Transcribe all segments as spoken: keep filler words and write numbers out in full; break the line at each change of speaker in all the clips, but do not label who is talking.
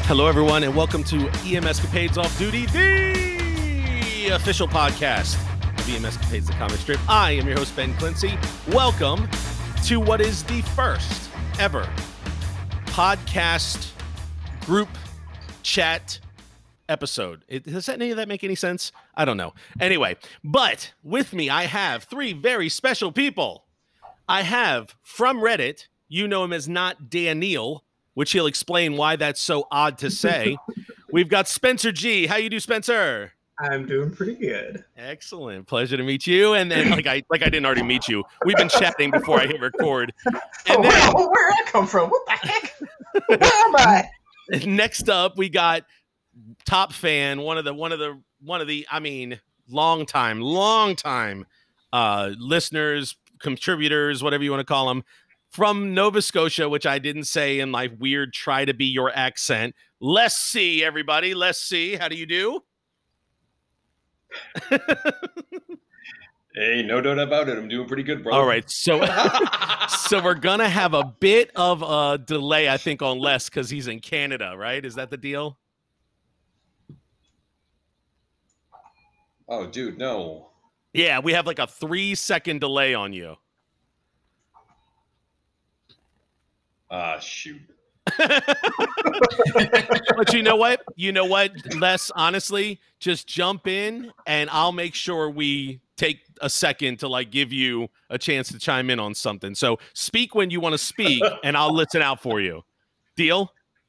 Hello, everyone, and welcome to E M Escapades Off Duty, the official podcast of E M Escapades, the comic strip. I am your host, Ben Clancy. Welcome to what is the first ever podcast group chat episode. It, does any of that make any sense? I don't know. Anyway, but with me, I have three very special people. I have from Reddit, you know him as Not Daniel, which he'll explain why that's so odd to say. We've got Spencer G. How you do, Spencer?
I'm doing pretty good.
Excellent. Pleasure to meet you. And then, like I like I didn't already meet you. We've been chatting before I hit record. And
oh,
then,
wow, where'd I come from? What the heck? Where am I?
Next up, we got top fan, one of the one of the one of the I mean, long time, long time uh, listeners, contributors, whatever you want to call them. From Nova Scotia, which I didn't say in my weird try to be your accent. Let's see, everybody. Let's see. How do you do?
Hey, no doubt about it. I'm doing pretty good, bro.
All right. So so we're going to have a bit of a delay, I think, on Les because he's in Canada, right? Is that the deal?
Oh, dude, no.
Yeah, we have like a three-second delay on you.
Ah, uh, shoot.
But you know what? You know what, Les, honestly, just jump in and I'll make sure we take a second to like give you a chance to chime in on something. So speak when you want to speak and I'll listen out for you. Deal?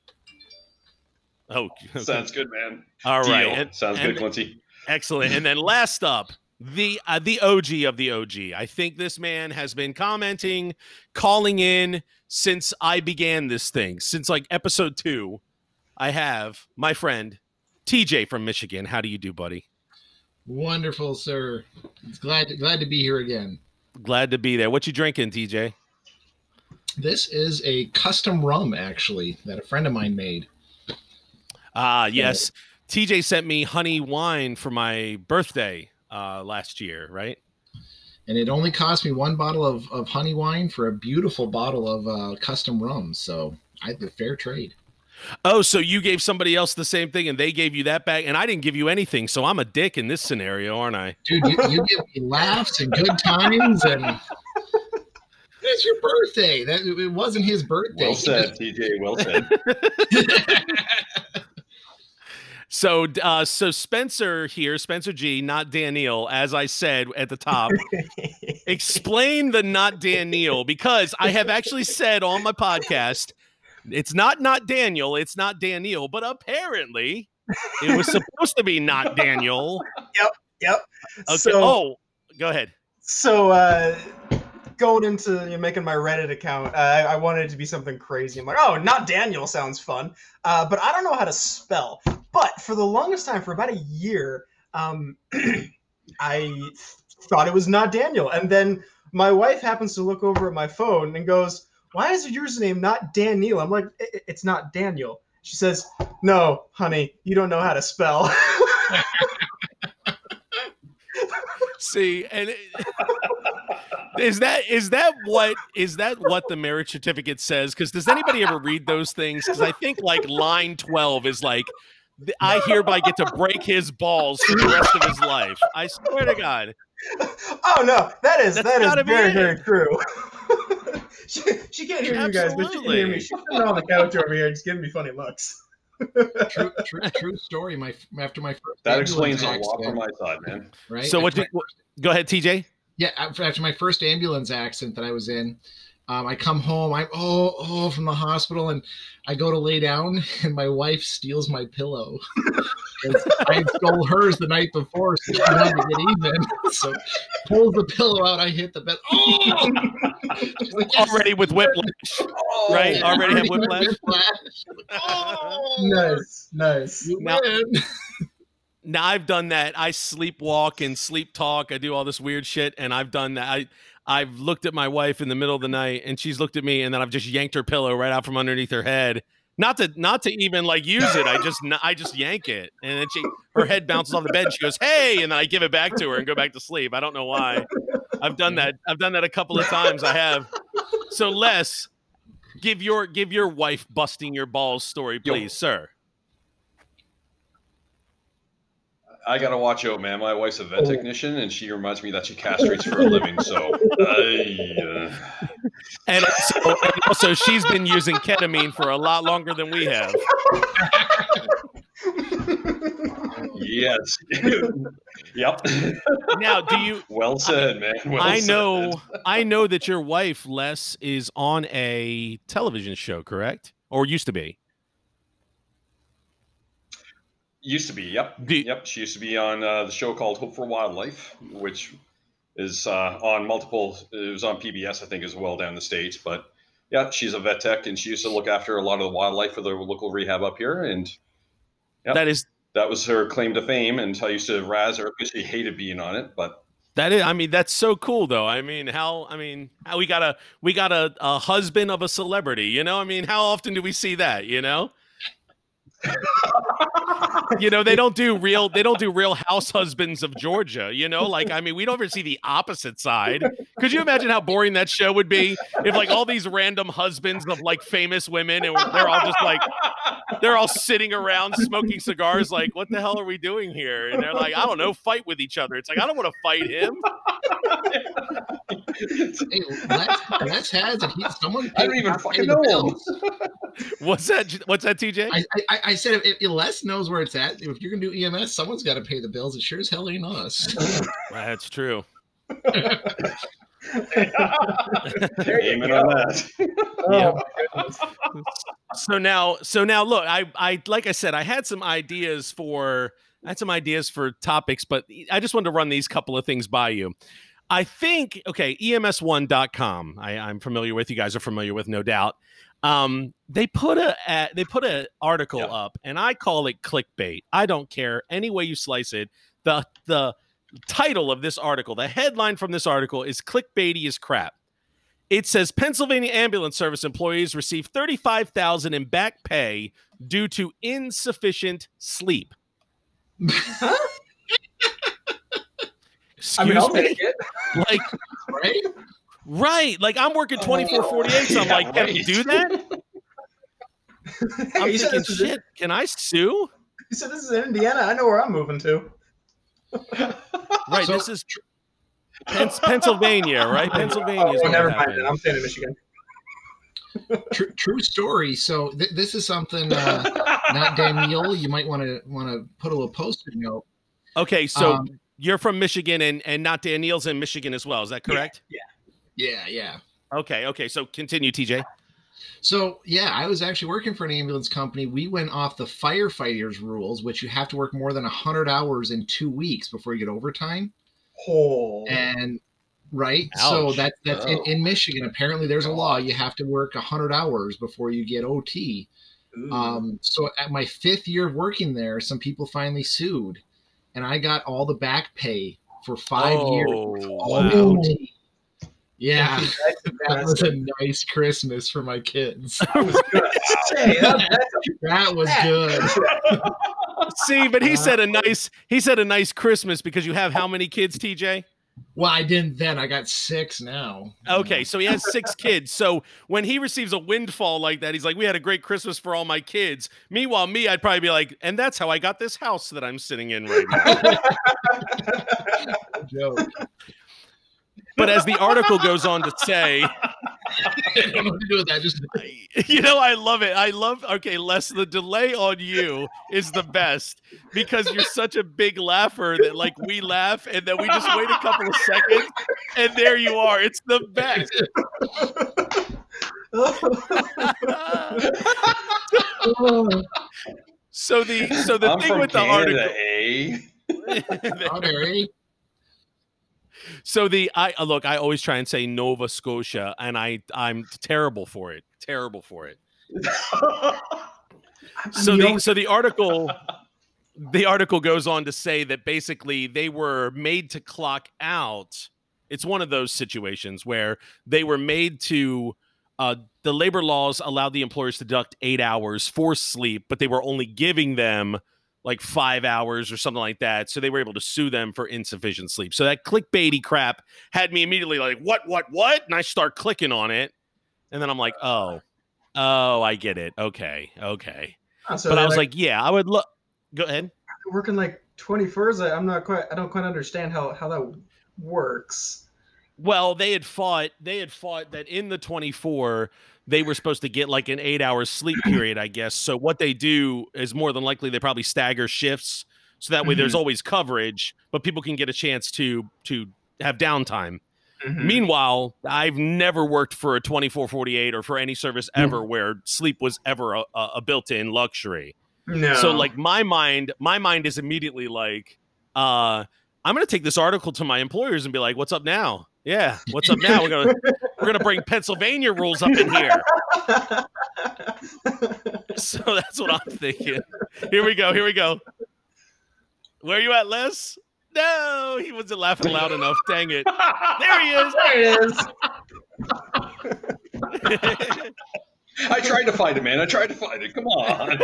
Oh, okay.
Sounds good, man.
All
Deal.
right. And,
Sounds
and,
good, Quincy.
Excellent. And then last up, the uh, the O G of the O G. I think this man has been commenting, calling in since I began this thing, since like episode two. I have my friend T J from Michigan. How do you do, buddy?
Wonderful, sir. It's glad to, glad to be here again.
Glad to be there. What you drinking, T J?
This is a custom rum, actually, that a friend of mine made.
Ah, uh, yes. T J sent me honey wine for my birthday uh, last year, right?
And it only cost me one bottle of, of honey wine for a beautiful bottle of uh, custom rum. So I had the fair trade.
Oh, so you gave somebody else the same thing and they gave you that back and I didn't give you anything. So I'm a dick in this scenario, aren't I?
Dude, you, you give me laughs and good times and it's your birthday. That it wasn't his birthday.
Well said, just... T J. Well said.
So, uh, so Spencer here, Spencer G, Not Daniel, as I said at the top, explain the Not Daniel, because I have actually said on my podcast, it's not Not Daniel, it's not Daniel, but apparently it was supposed to be Not Daniel.
Yep, yep.
Okay.
So,
oh, go ahead.
So, uh, going into you know, making my Reddit account, uh, I, I wanted it to be something crazy. I'm like, oh, Not Daniel sounds fun, uh, but I don't know how to spell. But for the longest time, for about a year, um, I thought it was Not Daniel. And then my wife happens to look over at my phone and goes, why is your username not Daniel? I'm like, it's not Daniel. She says, no, honey, you don't know how to spell.
See, and it, is that is that what is that what the marriage certificate says? Because does anybody ever read those things? Because I think like line twelve is like, I hereby get to break his balls for the rest of his life. I swear to God.
Oh no, that is
That's
that is very
it.
very true. she, she can't hear
Absolutely.
you guys, but she can hear me. She's sitting on the couch over here, just giving me funny looks.
true, true, true story. My after my first
that explains a lot from my side, man.
Right.
So what? You, what go ahead, T J.
Yeah, after my first ambulance accident that I was in, um, I come home. I'm oh oh from the hospital, and I go to lay down, and my wife steals my pillow. I stole hers the night before, so she wanted to get even. So pulls the pillow out. I hit the bed. Oh, she's like, yes.
Already with whiplash,
oh,
right?
Yeah,
already, already have whiplash.
whiplash. Like, oh,
nice, nice.
You
now,
win.
now I've done that. I sleepwalk and sleep talk. I do all this weird shit, and I've done that. I I've looked at my wife in the middle of the night, and she's looked at me, and then I've just yanked her pillow right out from underneath her head. Not to not to even like use it. I just I just yank it, and then she her head bounces off the bed. And she goes, "Hey!" and then I give it back to her and go back to sleep. I don't know why. I've done that. I've done that a couple of times. I have. So Les, give your give your wife busting your balls story, please,
Yo.
sir.
I gotta watch out, man. My wife's a vet technician, and she reminds me that she castrates for a living. So, uh,
And also, and also, she's been using ketamine for a lot longer than we have.
yes, yep.
Now, do you?
Well said, man. Well
I
said.
know, I know that your wife Les is on a television show, correct? Or used to be.
Used to be, yep,
Do-
yep. She used to be on uh, the show called Hope for Wildlife, which is uh, on multiple. It was on P B S, I think, as well down the States. But yeah, she's a vet tech, and she used to look after a lot of the wildlife for the local rehab up here. And yeah,
That is
that was her claim to fame. And I used to razz her because she hated being on it. But
that is. I mean, that's so cool, though. I mean, how? I mean, how we got a we got a, a husband of a celebrity. You know, I mean, how often do we see that? You know. You know, they don't do real they don't do real house husbands of Georgia, you know, like, I mean, we don't ever see the opposite side. Could you imagine how boring that show would be if like all these random husbands of like famous women and they're all just like they're all sitting around smoking cigars like, what the hell are we doing here? And they're like, I don't know, fight with each other. It's like, I don't want to fight him.
Hey, Les, Les has it. He, someone
I don't even
paid
fucking
the
know.
bills.
What's that? What's that, T J?
I, I, I said if, if Les knows where it's at, if you're gonna do E M S, someone's got to pay the bills. It sure as hell ain't us.
That's true.
Amen on that.
Oh, my goodness.
So now, so now, look, I, I, like I said, I had some ideas for, I had some ideas for topics, but I just wanted to run these couple of things by you. I think, okay, E M S one dot com. I, I'm familiar with. You guys are familiar with, no doubt. Um, they put a, a they put an article
Yeah.
up, and I call it clickbait. I don't care any way you slice it. The the title of this article, the headline from this article is "Clickbaity as crap." It says Pennsylvania Ambulance Service employees receive thirty-five thousand dollars in back pay due to insufficient sleep.
Huh?
Excuse
I mean, I'll
me?
take it.
Like,
Right?
right. Like, I'm working twenty-four forty-eight, so I'm
Yeah,
like, can we
right.
do that?
Hey,
I'm
you said
thinking,
this is
shit, can I sue?
You said this is in Indiana. I know where I'm moving to.
Right,
So-
this is Pens- Pennsylvania, right? Pennsylvania is
Oh,
what
never mind.
happened.
Then. I'm staying in Michigan.
True, true story. So th- this is something uh, not Danielle. You might want to want to put a little post-it note.
Okay, so
Um,
you're from Michigan, and, and not Danielle's in Michigan as well. Is that correct?
Yeah, yeah.
Okay, okay. So continue, T J.
So yeah, I was actually working for an ambulance company. We went off the firefighters rules, which you have to work more than one hundred hours in two weeks before you get overtime.
Oh.
And right, so
Ouch.
that, that's in,
Oh.
in Michigan. Apparently, there's a law. You have to work one hundred hours before you get O T.
Ooh.
Um, so at my fifth year of working there, some people finally sued, and I got all the back pay for five years.
Oh,
All the
wow.
O T. Yeah,
That's
that was
impressive.
a nice Christmas for my kids.
That was good. Hey, that- that's a-
That was good.
See, but he said a nice he said a nice Christmas because you have how many kids, T J?
Well, I didn't then. I got six now.
Okay, so he has six kids. So when he receives a windfall like that, he's like, "We had a great Christmas for all my kids." Meanwhile, me, I'd probably be like, "And that's how I got this house that I'm sitting in right now."
Joke.
But as the article goes on to say,
I don't know what to do with that. Just
you know, I love it. I love, okay, Les, the delay on you is the best because you're such a big laugher that, like, we laugh and then we just wait a couple of seconds and there you are. It's the best. So the so the
I'm
thing
from
with the
Canada,
article.
eh?
out there, eh?
So the I uh, look, I always try and say Nova Scotia, and I I'm terrible for it. Terrible for it. So the so the article the article goes on to say that basically they were made to clock out. It's one of those situations where they were made to uh, the labor laws allowed the employers to deduct eight hours for sleep, but they were only giving them like five hours or something like that. So they were able to sue them for insufficient sleep. So that clickbaity crap had me immediately like, what, what, what? And I start clicking on it. And then I'm like, oh, oh, I get it. Okay. Okay.
Oh, so
But I
they're
was
like,
like, yeah, I would look. Go ahead.
working like twenty-fours, I, I'm not quite. I don't quite understand how how that works.
Well, they had fought. They had fought that in the twenty-four, they were supposed to get like an eight-hour sleep period, I guess. So what they do is more than likely they probably stagger shifts, so that way mm-hmm. there's always coverage, but people can get a chance to to have downtime. Mm-hmm. Meanwhile, I've never worked for a twenty-four forty-eight or for any service ever mm-hmm. where sleep was ever a, a built-in luxury.
No.
So like my mind, my mind is immediately like, uh, I'm going to take this article to my employers and be like, what's up now? Yeah. What's up now? We're going to, we're going to bring Pennsylvania rules up in here. So that's what I'm thinking. Here we go. Here we go. Where are you at, Les? No, he wasn't laughing loud enough. Dang it. There he is.
There he is.
I tried to find it, man. I tried to find it. Come on.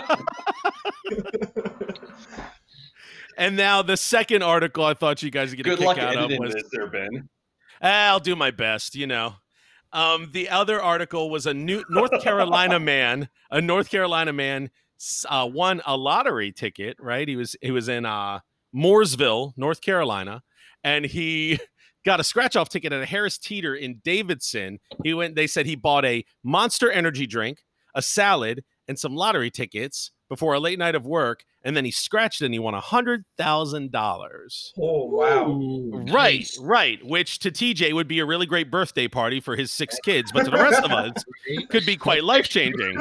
And now the second article I thought you guys would get a
Good
kick
luck
out of
editing
was...
this there, Ben.
I'll do my best, you know. Um, the other article was a new North Carolina man, a North Carolina man uh, won a lottery ticket, right? He was he was in uh, Mooresville, North Carolina, and he got a scratch-off ticket at a Harris Teeter in Davidson. He went. They said he bought a Monster energy drink, a salad, and some lottery tickets before a late night of work, and then he scratched it and he won one hundred thousand dollars.
Oh, wow.
Ooh, right, nice. right, which to T J would be a really great birthday party for his six kids, but to the rest of us, could be quite life-changing.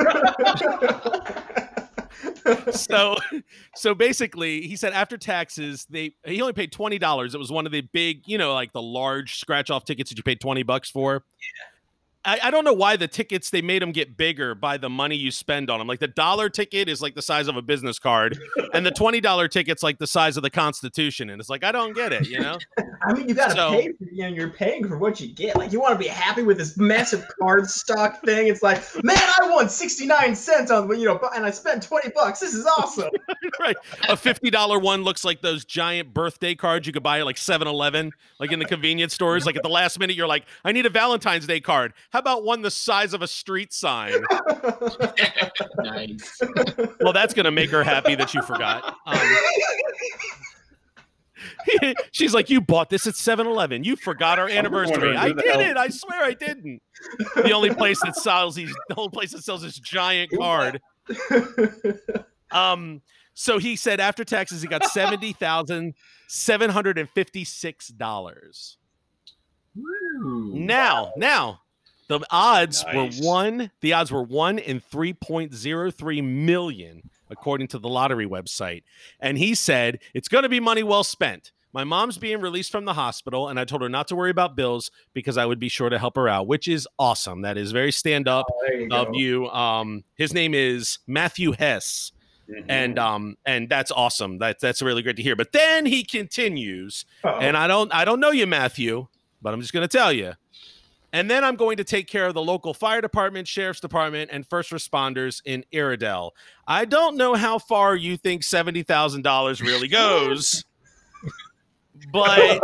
so so basically, he said after taxes, they he only paid twenty dollars. It was one of the big, you know, like the large scratch-off tickets that you paid twenty bucks for. Yeah. I, I don't know why the tickets, they made them get bigger by the money you spend on them. Like the dollar ticket is like the size of a business card, and the twenty dollar ticket's like the size of the Constitution. And it's like, I don't get it, you know?
I mean, you got to so, pay for, you know, you're paying for what you get. Like, you want to be happy with this massive card stock thing. It's like, man, I won sixty-nine cents on, you know, and I spent twenty bucks. This is awesome.
Right. A fifty dollar one looks like those giant birthday cards you could buy at like seven eleven, like in the convenience stores. Like at the last minute, you're like, I need a Valentine's Day card. How about one the size of a street sign?
Nice.
Well, that's going to make her happy that you forgot. Um, she's like, you bought this at seven eleven. You forgot our anniversary. I did it. I swear I didn't. The only place that sells these, the only place that sells this giant card. Um, so he said after taxes, he got seventy thousand seven hundred fifty-six dollars. Now, now, the odds nice. were one. The odds were one in three point zero three million, according to the lottery website. And he said it's going to be money well spent. My mom's being released from the hospital, and I told her not to worry about bills because I would be sure to help her out, which is awesome. That is very stand up oh, you of go. you. Um, his name is Matthew Hess. Mm-hmm. And um and that's awesome. That's that's really great to hear. But then he continues, Uh-oh. and I don't I don't know you, Matthew, but I'm just going to tell you. And then I'm going to take care of the local fire department, sheriff's department, and first responders in Iredell. I don't know how far you think seventy thousand dollars really goes, but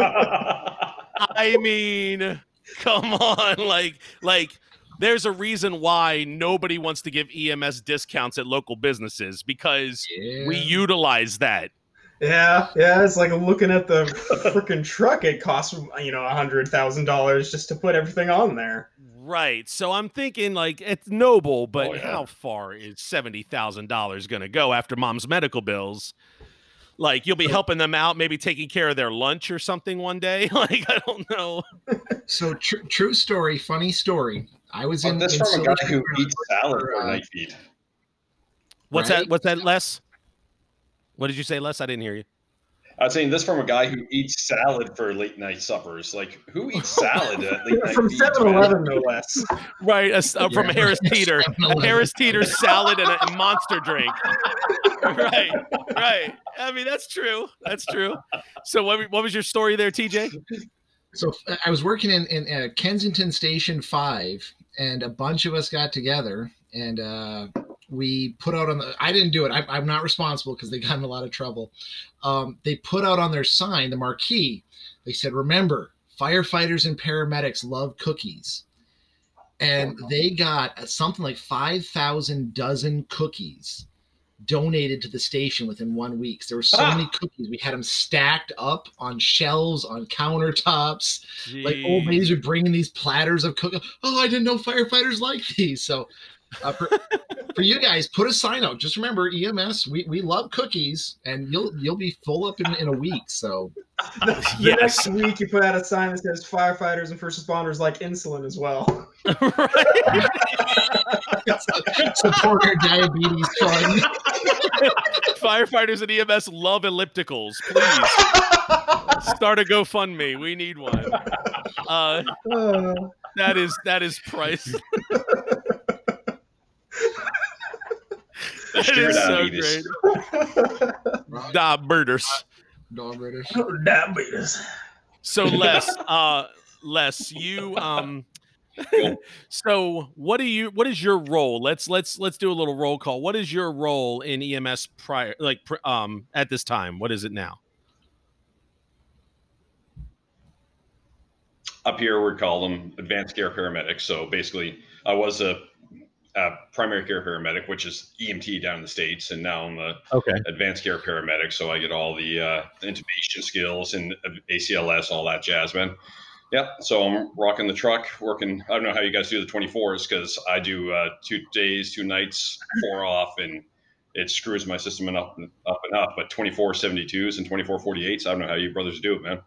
I mean, come on, like like. There's a reason why nobody wants to give E M S discounts at local businesses because yeah. we utilize that.
Yeah, yeah. It's like looking at the freaking truck. It costs, you know, a hundred thousand dollars just to put everything on there.
Right. So I'm thinking like it's noble, but
oh, yeah.
how far is seventy thousand dollars going to go after mom's medical bills? Like you'll be helping them out, maybe taking care of their lunch or something one day. Like, I don't know.
So tr- true story, funny story. I was in.
Oh, this
in
from a guy who eats salad for uh, night feed.
What's
right?
that? What's that, Les? What did you say, Les? I didn't hear you.
I was saying this from a guy who eats salad for late night suppers. Like, who eats salad at late night?
From seven eleven, no less.
Right, a, uh, from
Yeah.
a Harris Teeter, a Harris Teeter salad and a, a monster drink. Right, right. I mean, that's true. That's true. So, what, what was your story there, T J?
So I was working in, in uh, Kensington Station five, and a bunch of us got together, and uh, we put out on the – I didn't do it. I, I'm not responsible because they got in a lot of trouble. Um, they put out on their sign, the marquee, they said, remember, firefighters and paramedics love cookies. And they got something like five thousand dozen cookies donated to the station within one week. There were so
Ah.
many cookies. We had them stacked up on shelves, on countertops. Like old ladies
Jeez.
are bringing these platters of cookies. Oh, I didn't know firefighters like these. So uh, for, for you guys, put a sign out. Just remember, E M S, we, we love cookies, and you'll you'll be full up in, in a week. So
The, the
Yes.
next week, you put out a sign that says firefighters and first responders like insulin as well.
Right?
support our diabetes fund.
Firefighters and E M S love ellipticals. Please start a GoFundMe. We need one. Uh,
Uh,
that is that is priceless. That
Sure
is so
diabetes.
great. Diabetes.
Dog British.
diabetes.
So Les, uh, Les, you um. So what do you? What is your role? Let's let's let's do a little roll call. What is your role in E M S prior, like pr- um at this time? What is it now?
Up here, we call them advanced care paramedics. So basically, I was a, a primary care paramedic, which is E M T down in the States, and now I'm a
Okay.
advanced care paramedic. So I get all the uh, intubation skills and A C L S, all that jazz, man. Yeah, so I'm rocking the truck, working. I don't know how you guys do the twenty-fours because I do uh, two days, two nights, four off, and it screws my system up and up and up. But twenty-four seventy-twos and twenty-four forty-eights, I don't know how you brothers do it, man.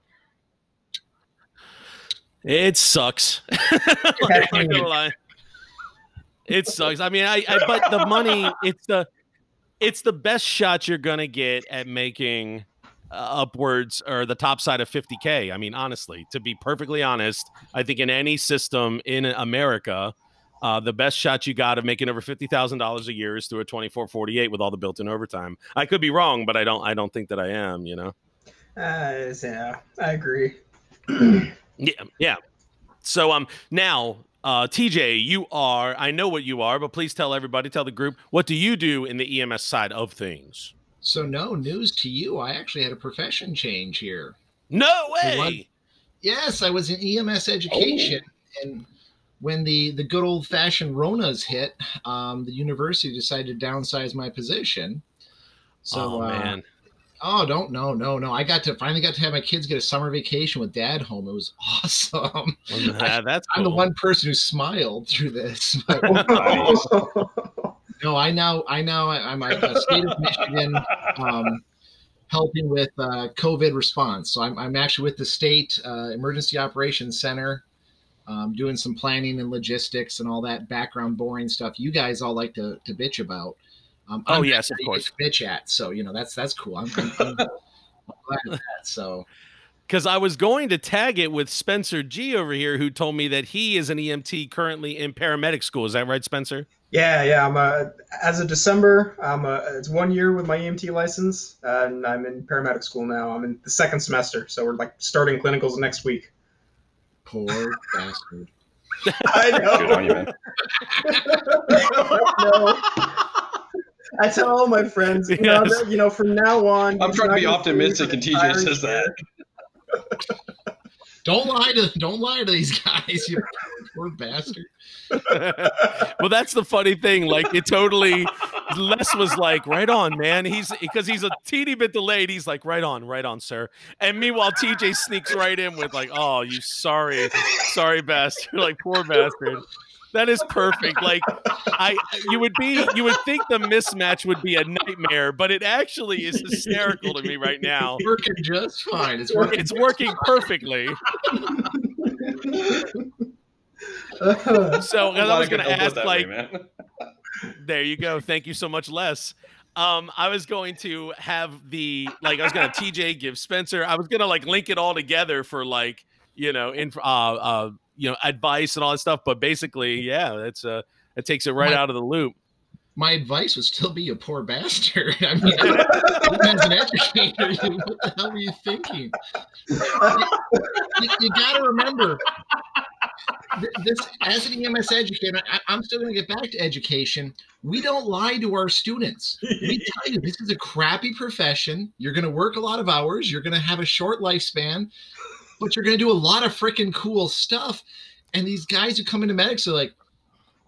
It sucks. I'm not gonna lie. It sucks. I mean, I, I but the money, it's the it's the best shot you're gonna get at making uh, upwards or the top side of fifty K. I mean, honestly, to be perfectly honest, I think in any system in America, uh, the best shot you got of making over fifty thousand dollars a year is through a twenty-four forty-eight with all the built-in overtime. I could be wrong, but I don't I don't think that I am, you know.
Uh, yeah, I agree.
Yeah, yeah. So um now uh T J, you are I know what you are, but please tell everybody, tell the group, what do you do in the E M S side of things?
So no news to you. I actually had a profession change here.
No
What?
way.
Yes, I was in E M S education, and when the the good old fashioned Ronas hit, um, the university decided to downsize my position. So,
oh
uh,
man.
oh, don't no no no! I got to finally got to have my kids get a summer vacation with dad home. It was awesome.
Yeah, that's
I'm the
cool.
one person who smiled through this. But
Nice.
no, I now I now I'm a, a state of Michigan. Um, helping with uh, COVID response. So I'm, I'm actually with the state uh, emergency operations center, um, doing some planning and logistics and all that background boring stuff you guys all like to, to bitch about. Um,
Oh,
I'm
yes, of
somebody you
course.
get to bitch at. So, you know, that's, that's cool. I'm, I'm, I'm glad of that. So
Because I was going to tag it with Spencer G over here, who told me that he is an E M T currently in paramedic school. Is that right, Spencer?
Yeah, yeah. I'm a, as of December, I'm a, it's one year with my E M T license, uh, and I'm in paramedic school now. I'm in the second semester, so we're like starting clinicals next week.
poor bastard.
I know.
Good on you, man.
I know. I tell all my friends, you know,
Yes.
that, you know, from now on.
I'm
you're
trying to
not
be
gonna
optimistic,
see
and
the
T J
entire
says that.
year.
Don't lie to, don't lie to these guys. You poor bastard.
Well, that's the funny thing. Like, it totally, Les was like, right on, man. He's because he's a teeny bit delayed. He's like, right on, right on, sir. And meanwhile, T J sneaks right in with like, oh, you sorry, sorry bastard. Like, poor bastard. That is perfect. Like, I, you would be, you would think the mismatch would be a nightmare, but it actually is hysterical to me right now.
Working just fine. It's working.
It's working perfectly.
Uh,
So
I'm glad
I was
could
going to
help out
ask,
that
like,
way, man.
there you go. Thank you so much, Les. Um, I was going to have the like I was gonna T J give Spencer. I was gonna like link it all together for like you know in uh uh you know advice and all that stuff. But basically, yeah, that's uh it takes it right
My-
out of the loop.
My advice would still be a poor bastard. I mean, as an educator, you, what the hell were you thinking? You, you got to remember, th- this as an E M S educator, I, I'm still going to get back to education. We don't lie to our students. We tell you this is a crappy profession. You're going to work a lot of hours. You're going to have a short lifespan, but you're going to do a lot of freaking cool stuff. And these guys who come into medics are like,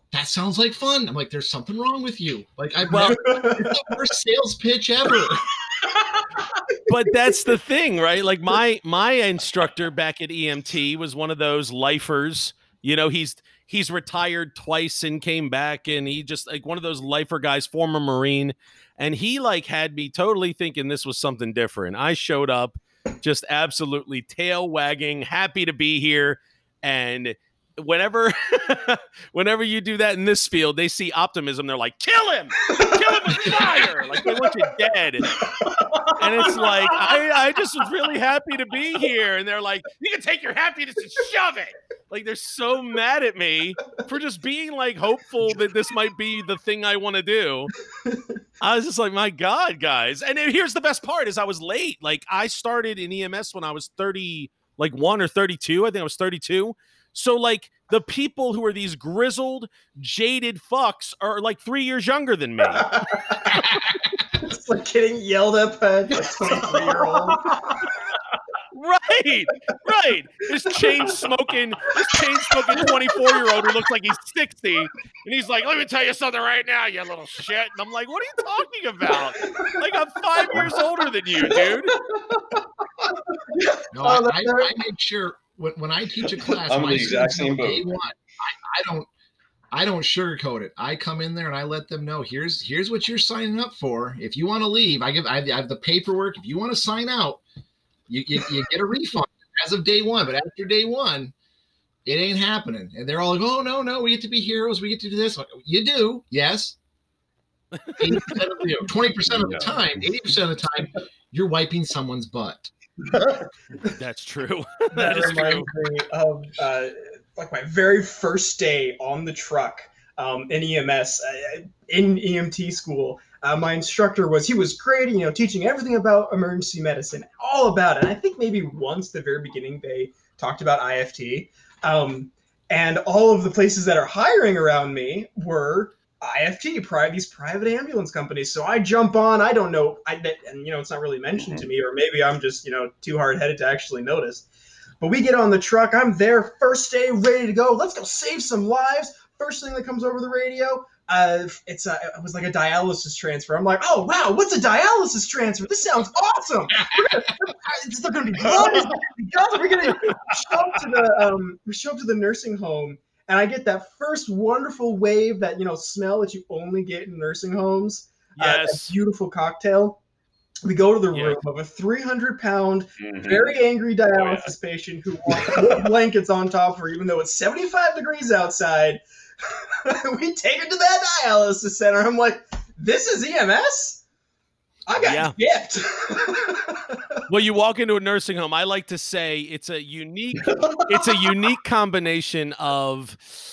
that sounds like fun. I'm like, there's something wrong with you. Like, I've
Well-
never, it's the worst sales pitch ever.
But that's the thing, right? Like my my instructor back at E M T was one of those lifers. You know, he's he's retired twice and came back, and he just like one of those lifer guys, former Marine, and he like had me totally thinking this was something different. I showed up just absolutely tail wagging, happy to be here, and whenever whenever you do that in this field, they see optimism. They're like, kill him, kill him with fire. Like they want you dead. And it's like, I, I just was really happy to be here. And they're like, you can take your happiness and shove it. Like they're so mad at me for just being like hopeful that this might be the thing I want to do. I was just like, my God, guys. And then here's the best part is I was late. Like I started in E M S when I was thirty, like one or thirty-two. I think I was thirty-two. So like the people who are these grizzled, jaded fucks are like three years younger than me.
It's like getting yelled at by a twenty-three-year-old.
Right, right. This chain smoking, this chain smoking twenty-four-year-old who looks like he's sixty, and he's like, "Let me tell you something right now, you little shit." And I'm like, "What are you talking about? Like I'm five years older than you, dude."
No, I, I, I make sure when, when I teach a class,
I'm
my
the exact
students know
same
day
boat.
one, I, I don't. I don't sugarcoat it. I come in there and I let them know, here's here's what you're signing up for. If you want to leave, I give I have, I have the paperwork. If you want to sign out, you, you you get a refund as of day one. But after day one, it ain't happening. And they're all like, oh no, no, we get to be heroes, we get to do this. Like, you do, yes. eighty percent of, you know, twenty percent of the time, eighty percent of the time, you're wiping someone's butt.
That's true.
That
That is
reminds
true.
me of uh, like my very first day on the truck um, in E M S uh, in E M T school. Uh, my instructor was he was great, you know, teaching everything about emergency medicine, all about it. And I think maybe once at the very beginning they talked about I F T, um, and all of the places that are hiring around me were I F T, pri- these private ambulance companies. So I jump on. I don't know, I and you know it's not really mentioned to me, or maybe I'm just you know too hard headed to actually notice. But we get on the truck. I'm there, first day, ready to go. Let's go save some lives. First thing that comes over the radio, uh, it's a, it was like a dialysis transfer. I'm like, oh wow, what's a dialysis transfer? This sounds awesome. We're gonna, is there going to be blood? Is there going to be guts? We're going to show up to the um, we show up to the nursing home, and I get that first wonderful wave, that you know smell that you only get in nursing homes.
Yes.
Uh, that beautiful cocktail. We go to the
Yeah.
room of a three hundred pound,
Mhm.
very angry dialysis
Oh,
patient who wants wool blankets on top of her, even though it's seventy-five degrees outside. We take her to that dialysis center. I'm like, this is E M S? I got gipped.
Well, you walk into a nursing home. I like to say it's a unique, it's a unique combination of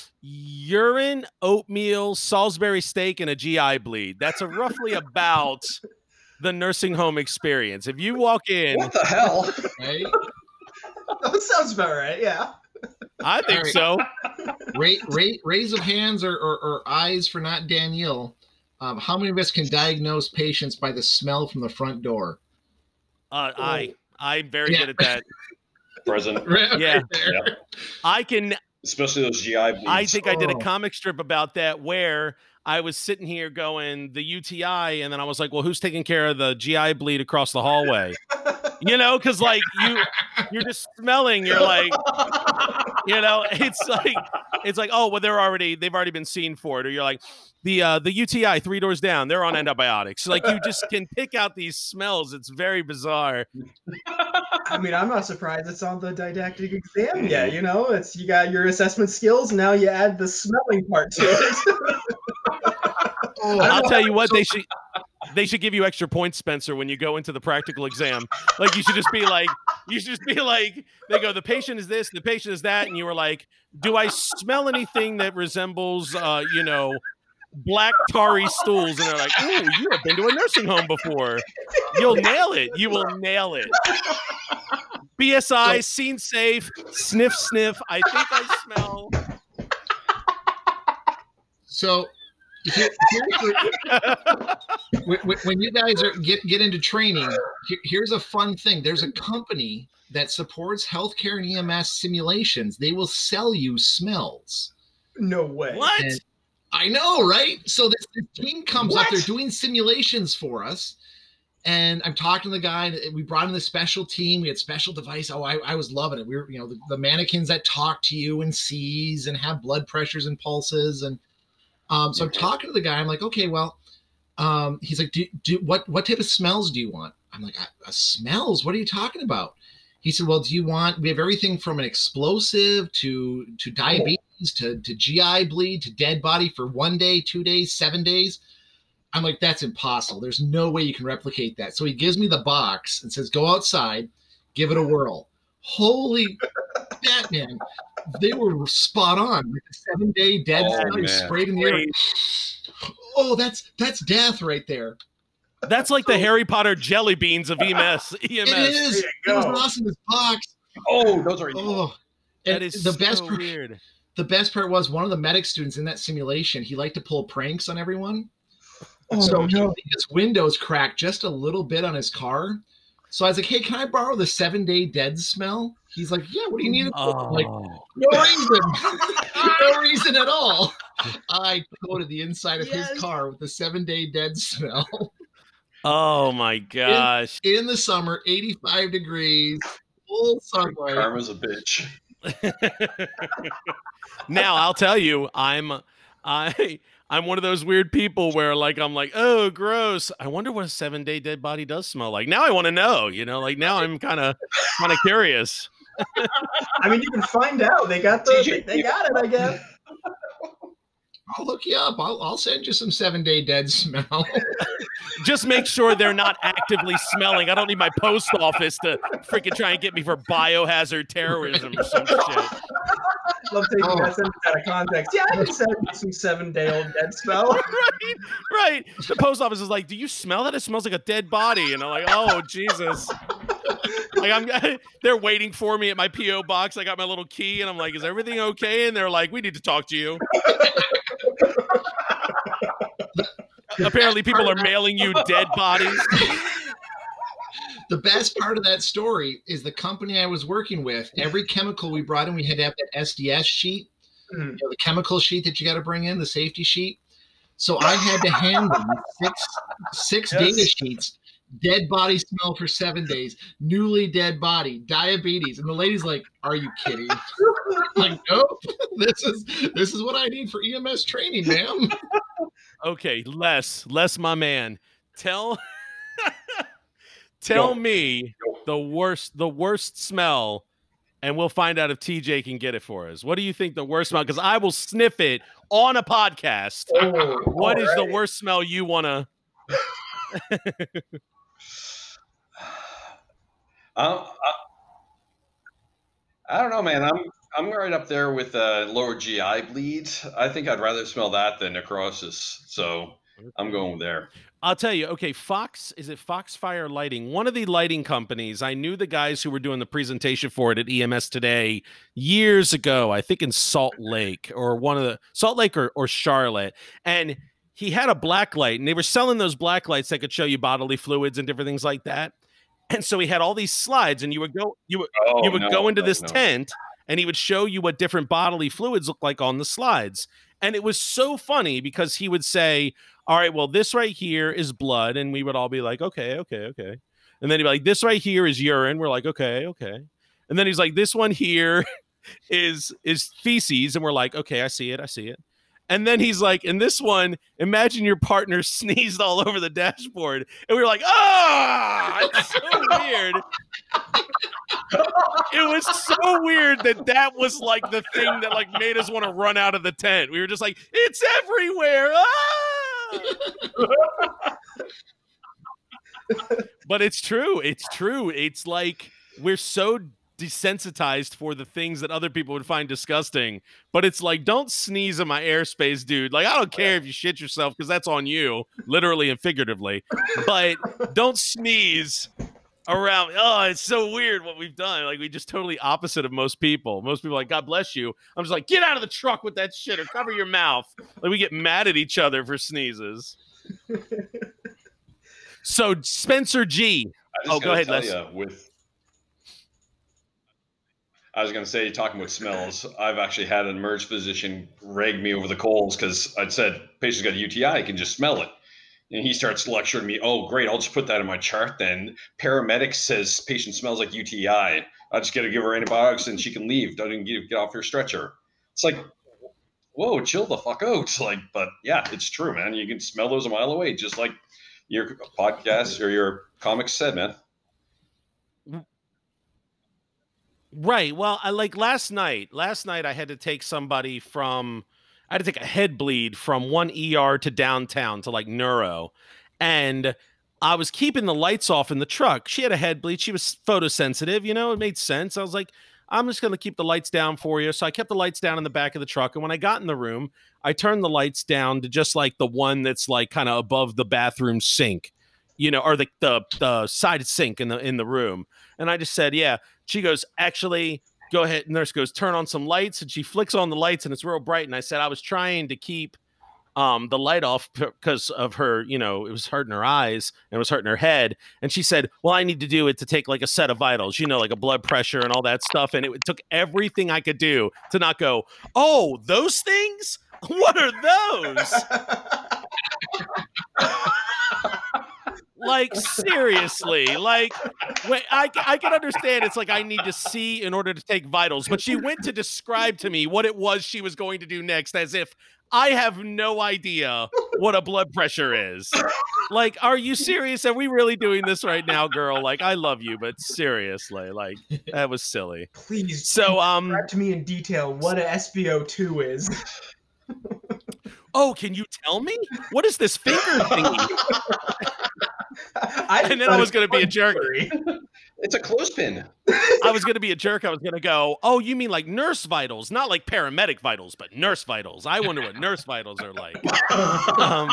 urine, oatmeal, Salisbury steak, and a G I bleed. That's a roughly about the nursing home experience. If you walk in,
What the hell?
Right?
That sounds about right, yeah.
I think
All
so.
Ra- ra- raise of hands or, or, or eyes for not Danielle. Um, how many of us can diagnose patients by the smell from the front door?
Uh, I, I'm very
Yeah.
good at that.
Present.
Right
Yeah.
there.
Yeah.
I can.
Especially those G I bleeds.
I think I did a
Oh.
comic strip about that where I was sitting here going the U T I, and then I was like, well, who's taking care of the G I bleed across the hallway? You know, because like you, you're just smelling. You're like, you know, it's like, it's like, oh, well, they're already, they've already been seen for it. Or you're like, the uh, the U T I three doors down, they're on antibiotics. Like you just can pick out these smells. It's very bizarre.
I mean, I'm not surprised it's on the didactic exam yet, you know? It's you got your assessment skills, now you add the smelling part to it.
Oh,
I'll
know
tell
how
you what, they should they should give you extra points, Spencer, when you go into the practical exam. Like you should just be like, you should just be like, they go, the patient is this, the patient is that, and you were like, do I smell anything that resembles, uh, you know, black tarry stools? And they're like, ooh, you have been to a nursing home before. You'll nail it. You will nail it. B S I, scene safe, sniff, sniff. I think I smell.
So here- here's the- when, when- when you guys are get get into training, here- here's a fun thing. There's a company that supports healthcare and E M S simulations. They will sell you smells.
No way.
What?
And I know, right? So this, this team comes
What?
up, they're doing simulations for us. And I'm talking to the guy, and we brought in the special team. We had special device. Oh, I, I was loving it. We were, you know, the, the mannequins that talk to you and sees and have blood pressures and pulses. And um, so I'm talking to the guy. I'm like, okay, well, um, he's like, do, do what, what type of smells do you want? I'm like, uh, smells? What are you talking about? He said, well, do you want, we have everything from an explosive to, to diabetes, to, to G I bleed, to dead body for one day, two days, seven days. I'm like, that's impossible. There's no way you can replicate that. So he gives me the box and says, go outside, give it a whirl. Holy Batman. They were spot on. Like the seven day dead
Oh,
smell,
man.
sprayed in the air. Oh, that's that's death right there.
That's like the Harry Potter jelly beans of E M S. E M S.
It is.
There you
It was
go.
awesome. This box.
Oh, those are
Oh,
That
and
is
the
so
best part,
weird.
the best part was one of the medic students in that simulation. He liked to pull pranks on everyone.
Oh,
so
no.
his windows cracked just a little bit on his car. So I was like, hey, can I borrow the seven day dead smell? He's like, yeah, what do you need?
Oh.
Like, no reason. No reason at all. I coated the inside of
Yes.
his car with the seven day dead smell.
Oh my gosh.
In the summer, eighty-five degrees, full sunlight.
Karma's a bitch.
Now I'll tell you, I'm I I'm one of those weird people where like I'm like, oh gross. I wonder what a seven day dead body does smell like. Now I want to know, you know, like now I'm kind of kind of curious.
I mean, you can find out. They got the.
T J,
They, they got it, I guess.
I'll look you up. I'll, I'll send you some seven day dead smell.
Just make sure they're not actively smelling. I don't need my post office to freaking try and get me for biohazard terrorism or some shit.
Love taking
Oh.
that sentence out of context. Yeah, I can send you some seven day old dead smell.
Right, right. The post office is like, do you smell that? It smells like a dead body. And I'm like, oh Jesus. Like I'm, they're waiting for me at my P O box. I got my little key, and I'm like, is everything okay? And they're like, we need to talk to you. Apparently, people are mailing you dead bodies.
The best part of that story is the company I was working with. Every chemical we brought in, we had to have that S D S sheet,
Mm.
you know, the chemical sheet that you got to bring in, the safety sheet. So I had to hand them six six
Yes.
data sheets. Dead body smell for seven days, newly dead body, diabetes, and the lady's like, "Are you kidding?" I'm like, nope. This is this is what I need for E M S training, ma'am.
Okay, Les, Les, my man, tell tell
Yo.
me
Yo.
the worst the worst smell, and we'll find out if T J can get it for us. What do you think the worst smell? Because I will sniff it on a podcast.
Oh,
What is the
alright.
worst smell you want to?
Um, I, I don't know, man. I'm I'm right up there with uh, lower G I bleed. I think I'd rather smell that than necrosis. So I'm going there.
I'll tell you. Okay, Fox, is it Foxfire Lighting? One of the lighting companies. I knew the guys who were doing the presentation for it at E M S Today years ago. I think in Salt Lake or one of the Salt Lake or, or Charlotte, and he had a black light, and they were selling those black lights that could show you bodily fluids and different things like that. And so he had all these slides, and you would go, you would
Oh,
you would
no,
go into
no,
this
no.
tent, and he would show you what different bodily fluids look like on the slides. And it was so funny because he would say, all right, well, this right here is blood. And we would all be like, okay, okay, okay. And then he'd be like, this right here is urine. We're like, okay, okay. And then he's like, this one here is is feces. And we're like, okay, I see it, I see it. And then he's like, in this one, imagine your partner sneezed all over the dashboard. And we were like, ah, it's so weird. It was so weird that that was like the thing that like made us want to run out of the tent. We were just like, it's everywhere. Ah! But it's true. It's true. It's like we're so desensitized for the things that other people would find disgusting. But it's like, don't sneeze in my airspace, dude. Like, I don't care if you shit yourself because that's on you, literally and figuratively. But don't sneeze around. Oh, it's so weird what we've done. Like, we just totally opposite of most people. Most people are like, God bless you. I'm just like, get out of the truck with that shit or cover your mouth. Like, we get mad at each other for sneezes. So Spencer G.
I just
Oh, go
gotta
ahead,
tell
Les.
ya, with I was going to say, talking about smells, I've actually had an emergency physician rag me over the coals because I'd said, patient's got a U T I, you can just smell it. And he starts lecturing me, oh, great, I'll just put that in my chart then. Paramedic says patient smells like U T I. I just got to give her antibiotics and she can leave. Don't even get, get off her stretcher. It's like, whoa, chill the fuck out. Like, but yeah, it's true, man. You can smell those a mile away, just like your podcast or your comics said, man.
Right. Well, I like last night. Last night I had to take somebody from I had to take a head bleed from one E R to downtown to like neuro. And I was keeping the lights off in the truck. She had a head bleed. She was photosensitive, you know, it made sense. I was like, I'm just going to keep the lights down for you. So I kept the lights down in the back of the truck. And when I got in the room, I turned the lights down to just like the one that's like kind of above the bathroom sink, you know, or the, the, the side sink in the, in the room. And I just said, yeah. She goes, actually, go ahead. Nurse goes, turn on some lights. And she flicks on the lights and it's real bright. And I said, I was trying to keep um, the light off because of her, you know, it was hurting her eyes and it was hurting her head. And she said, well, I need to do it to take like a set of vitals, you know, like a blood pressure and all that stuff. And it took everything I could do to not go, oh, those things? What are those? Like, seriously, like, wait, I, I can understand it's like I need to see in order to take vitals, but she went to describe to me what it was she was going to do next as if I have no idea what a blood pressure is. Like, are you serious? Are we really doing this right now, girl? Like, I love you, but seriously, like, that was silly.
Please,
so, um,
describe to me in detail what a S B O two is.
Oh, can you tell me? What is this finger thingy?
I
and then I was going to be a jerk.
It's a clothespin.
I was going to be a jerk. I was going to go, oh, you mean like nurse vitals, not like paramedic vitals, but nurse vitals. I wonder what nurse vitals are like. Um,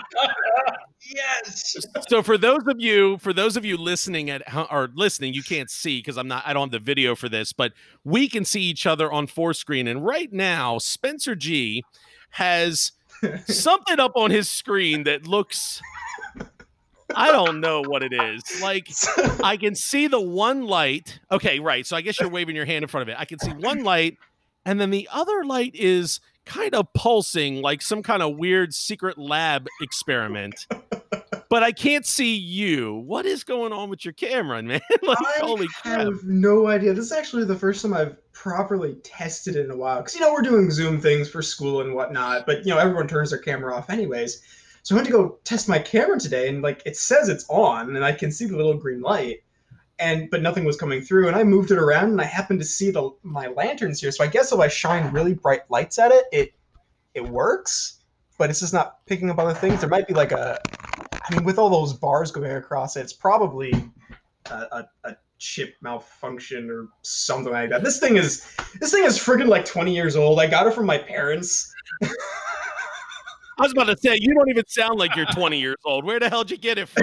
yes.
So for those of you, for those of you listening at or listening, you can't see because I'm not, I don't have the video for this, but we can see each other on Fourscreen. And right now, Spencer G has something up on his screen that looks, I don't know what it is. Like, I can see the one light. Okay, right. So I guess you're waving your hand in front of it. I can see one light, and then the other light is kind of pulsing like some kind of weird secret lab experiment. But I can't see you. What is going on with your camera, man? Like,
I
holy crap.
have no idea. This is actually the first time I've properly tested it in a while. Because, you know, we're doing Zoom things for school and whatnot, but, you know, everyone turns their camera off anyways. So I went to go test my camera today, and, like, it says it's on, and I can see the little green light, and but nothing was coming through. And I moved it around, and I happened to see the my lanterns here. So I guess if I shine really bright lights at it, it it works, but it's just not picking up other things. There might be, like, a... I mean, with all those bars going across it, it's probably a, a, a chip malfunction or something like that. This thing is this thing is friggin' like twenty years old. I got it from my parents.
I was about to say, you don't even sound like you're twenty years old. Where the hell did you get it from?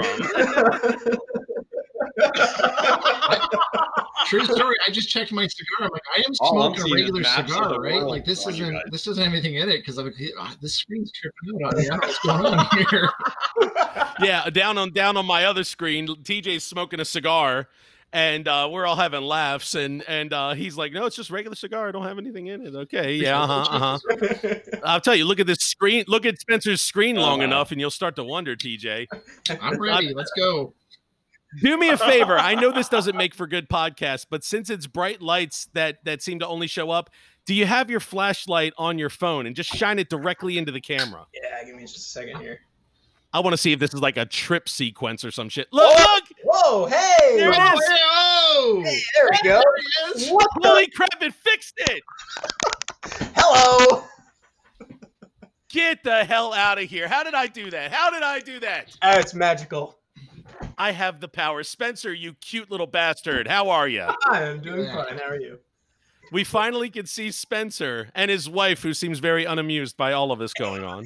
True story. I just checked my cigar. I'm like, I am smoking a regular cigar, right? Like this isn't this doesn't have anything in it because I'm like, oh, this screen's tripping out on me. I don't know what's going on here.
Yeah, down on down on my other screen, T J's smoking a cigar, and uh, we're all having laughs, and and uh, he's like, "No, it's just regular cigar. I don't have anything in it." Okay, yeah, uh huh, uh huh. I'll tell you, look at this screen. Look at Spencer's screen long uh-huh. enough, and you'll start to wonder, T J.
I'm ready. Let's go.
Do me a favor. I know this doesn't make for good podcasts, but since it's bright lights that that seem to only show up, do you have your flashlight on your phone and just shine it directly into the camera?
Yeah, give me just a second here.
I want to see if this is like a trip sequence or some shit. Look! Look!
Whoa, hey!
There it is!
Oh,
hey, there we go.
There
what
Holy crap, it fixed it!
Hello!
Get the hell out of here. How did I do that? How did I do that?
Uh, it's magical.
I have the power. Spencer, you cute little bastard. How are you?
I am doing fine. How are you?
We finally can see Spencer and his wife, who seems very unamused by all of this going on.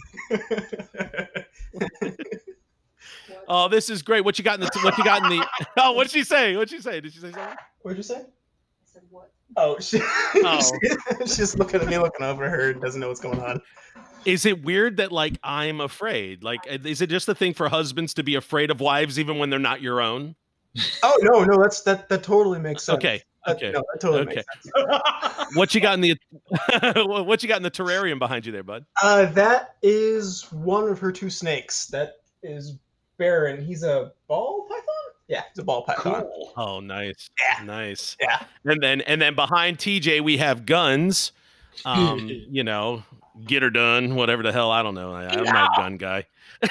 Oh, this is great. What you got in the? What you got in the? Oh, what'd she say? What'd she say? Did she say something?
What'd you say?
I said what?
Oh, she,
oh.
she, she's just looking at me, looking over her, and doesn't know what's going on.
Is it weird that like I'm afraid? Like, is it just a thing for husbands to be afraid of wives even when they're not your own?
Oh no, no, that's that that totally makes sense.
Okay.
That,
Okay.
no, that totally
Okay.
makes sense.
What you got in the what you got in the terrarium behind you there, bud?
Uh, that is one of her two snakes. That is Baron. He's a ball python? Yeah, it's a ball python.
Cool.
Oh, nice.
Yeah.
Nice.
Yeah.
And then and then behind T J we have guns. Um, you know, get her done, whatever the hell, I don't know. I, I'm not a gun guy.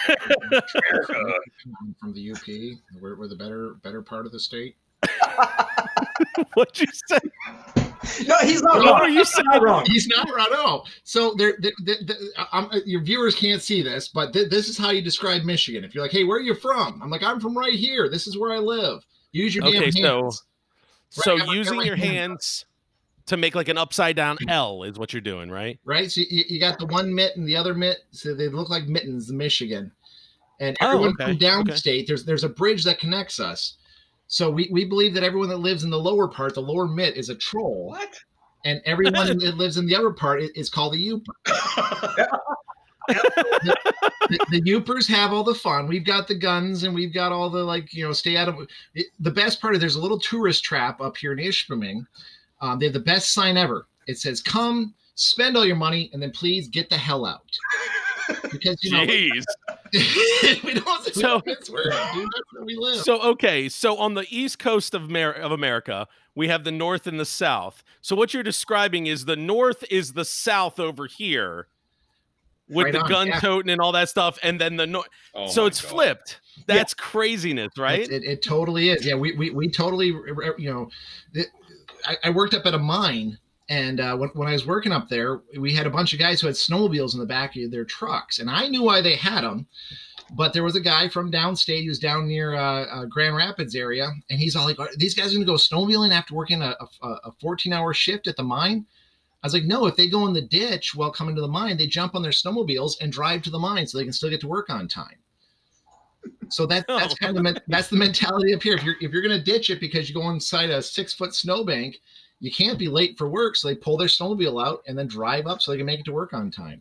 I'm from the U P. We're, we're the better better part of the state.
What'd you say?
No, he's not
What
wrong.
are you
He's not wrong.
He's not right. No. So there, the, the, the, um, your viewers can't see this, but th- this is how you describe Michigan. If you're like, "Hey, where are you from?" I'm like, "I'm from right here. This is where I live." Use your
Okay,
damn
so
hands.
so
Right, I got my-
using
got my
your
hand up.
hands to make like an upside down L is what you're doing, right?
Right. So you, you got the one mitt and the other mitt, so they look like mittens. The Michigan, and
Oh,
everyone
okay,
from
okay.
downstate. There's there's a bridge that connects us. So we, we believe that everyone that lives in the lower part, the lower mitt, is a troll.
What?
And everyone that lives in the upper part is, is called a Youper. the, the Youpers have all the fun. We've got the guns and we've got all the, like, you know, stay out of it. The best part is there's a little tourist trap up here in Ishpeming. Um, they have the best sign ever. It says, "Come, spend all your money, and then please get the hell out." Because, you know,
Jeez.
we don't
So-
that's where, dude, that's where we live.
So okay, so on the east coast of Mer- of America, we have the north and the south. So what you're describing is the north is the south over here, with
Right
the
on,
gun
yeah.
toting and all that stuff, and then the north.
Oh
so
my
it's
God.
flipped. That's craziness, right?
It, it totally is. Yeah, we we, we totally, you know, it, I, I worked up at a mine, and uh, when, when I was working up there, we had a bunch of guys who had snowmobiles in the back of their trucks, and I knew why they had them. But there was a guy from downstate. He was down near uh, uh, Grand Rapids area, and he's all like, "Are these guys going to go snowmobiling after working a, a, a fourteen-hour shift at the mine?" I was like, "No, if they go in the ditch while coming to the mine, they jump on their snowmobiles and drive to the mine so they can still get to work on time." So that, that's
Oh.
kind of the men- that's the mentality up here. If you're if you're going to ditch it because you go inside a six-foot snowbank, you can't be late for work, so they pull their snowmobile out and then drive up so they can make it to work on time.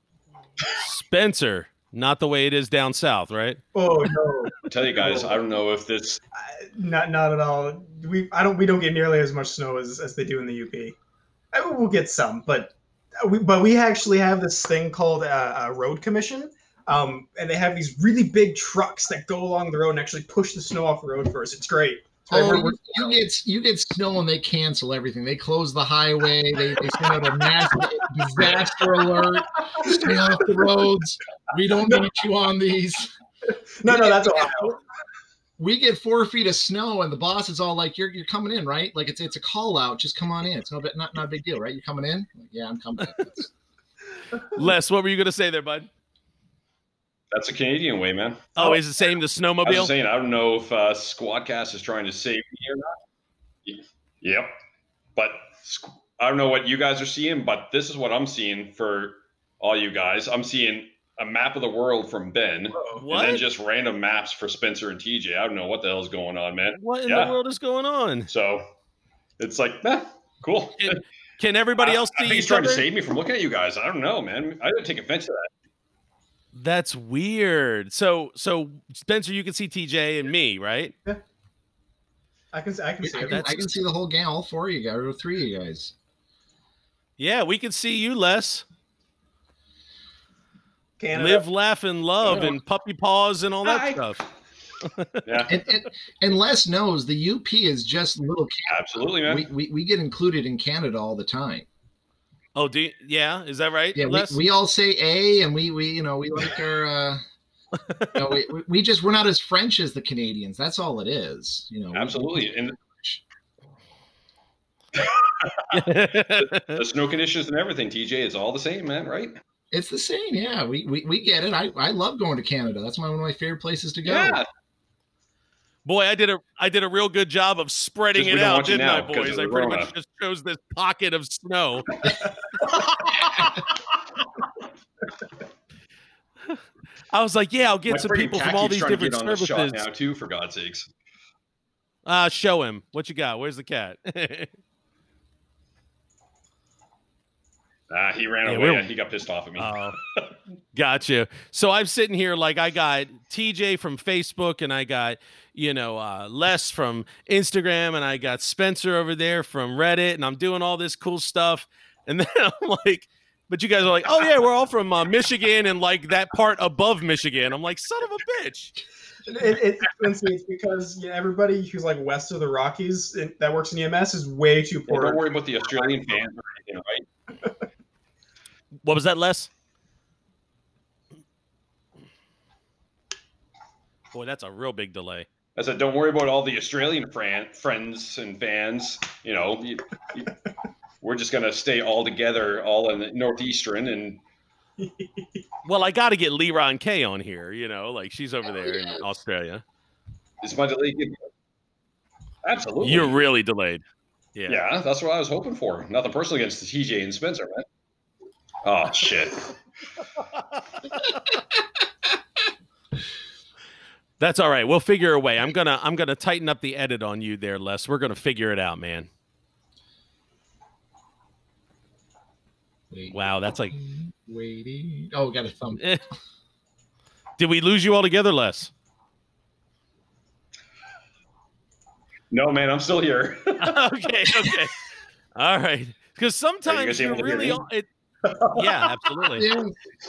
Spencer, not the way it is down south, right?
Oh no,
I tell you guys, I don't know if this.
I- not not at all. We I don't we don't get nearly as much snow as, as they do in the U P. I mean, we'll get some, but we but we actually have this thing called a, a road commission, um, and they have these really big trucks that go along the road and actually push the snow off the road for us. It's great.
Oh,
We're-
you,
we're-
you get you get snow and they cancel everything. They close the highway. They, they send out a massive disaster alert. Stay off the roads. We don't need you on these.
no, no, that's Ohio.
We get four feet of snow, and the boss is all like, "You're you're coming in, right? Like it's it's a call out. Just come on in. It's no bit not not a big deal, right? You're coming in. Like, yeah, I'm coming in. It's-
Les, what were you gonna say there, bud?
That's a Canadian way, man.
Oh, is it saying the
I was
snowmobile?
just saying, I don't know if uh, Squadcast is trying to save me or not. Y- Yep. But squ- I don't know what you guys are seeing, but this is what I'm seeing for all you guys. I'm seeing a map of the world from Ben,
What?
and then just random maps for Spencer and T J. I don't know what the hell's going on, man.
What in
Yeah.
the world is going on?
So it's like, eh, cool.
Can, can everybody else
I, I
see
think he's
each
trying
other?
to save me from looking at you guys. I don't know, man. I didn't take offense to that.
That's weird. So, so Spencer, you can see T J and me, right?
I can I can see
I
it.
can, I can see the whole gang, all four of you guys, or three of you guys.
Yeah, we can see you, Les.
Canada.
Live, laugh, and love, and puppy paws, and all that
Hi.
stuff.
Yeah,
And, and, and Les knows the U P is just little Canada.
absolutely, man.
We, we, we get included in Canada all the time.
Oh, do you, yeah? Is that right?
Yeah, we,
Les?
we all say A, and we, we you know, we like our, uh, you know, we, we- we just, we're not as French as the Canadians. That's all it is. You know, we-
Absolutely. And the snow conditions and everything, T J, it's all the same, man, right?
It's the same. Yeah, we, we, we get it. I, I love going to Canada. That's my, one of my favorite places to go.
Yeah.
Boy, I did a I did a real good job of spreading
Just we
it
don't
out,
want you
didn't
now
I,
because
boys?
of
I
the
pretty
Rona.
much just chose this pocket of snow. I was like, yeah, I'll get
My
some
friggin'
people
cat
from all
keeps
these
trying to
different
get on the shot
services.
now too, for God's sakes.
Uh, show him what you got. Where's the cat?
Ah, he ran
Yeah,
away.
we're-
He got pissed off at me.
Oh, gotcha. So I'm sitting here like I got T J from Facebook, and I got, you know, uh, Les from Instagram, and I got Spencer over there from Reddit, and I'm doing all this cool stuff. And then I'm like, but you guys are like, oh yeah, we're all from uh, Michigan and like that part above Michigan. I'm like, son of a bitch.
It, it, it's, it's because yeah, everybody who's like west of the Rockies it, that works in E M S is way too
Yeah,
poor.
don't worry about the Australian fans or anything, right?
What was that, Les? Boy, that's a real big delay.
I said, don't worry about all the Australian fran- friends and fans. You know, you, you, we're just gonna stay all together, all in the Northeastern, and
Well, I got to get Leron K on here. You know, like she's over there in Australia.
is my delay good? Absolutely.
You're really delayed. Yeah.
Yeah, that's what I was hoping for. Nothing personal against the T J and Spencer, man. Oh shit.
That's all right. We'll figure a way. I'm gonna I'm gonna tighten up the edit on you there, Les. We're gonna figure it out, man.
Wait,
Wow, that's like.
waiting. Oh, got a thumb.
Eh. Did we lose you altogether, Les?
No, man, I'm still here.
okay, okay, all right. Because sometimes
guys
you're
able to hear
really.
me?
on- It, yeah, absolutely.
Yeah.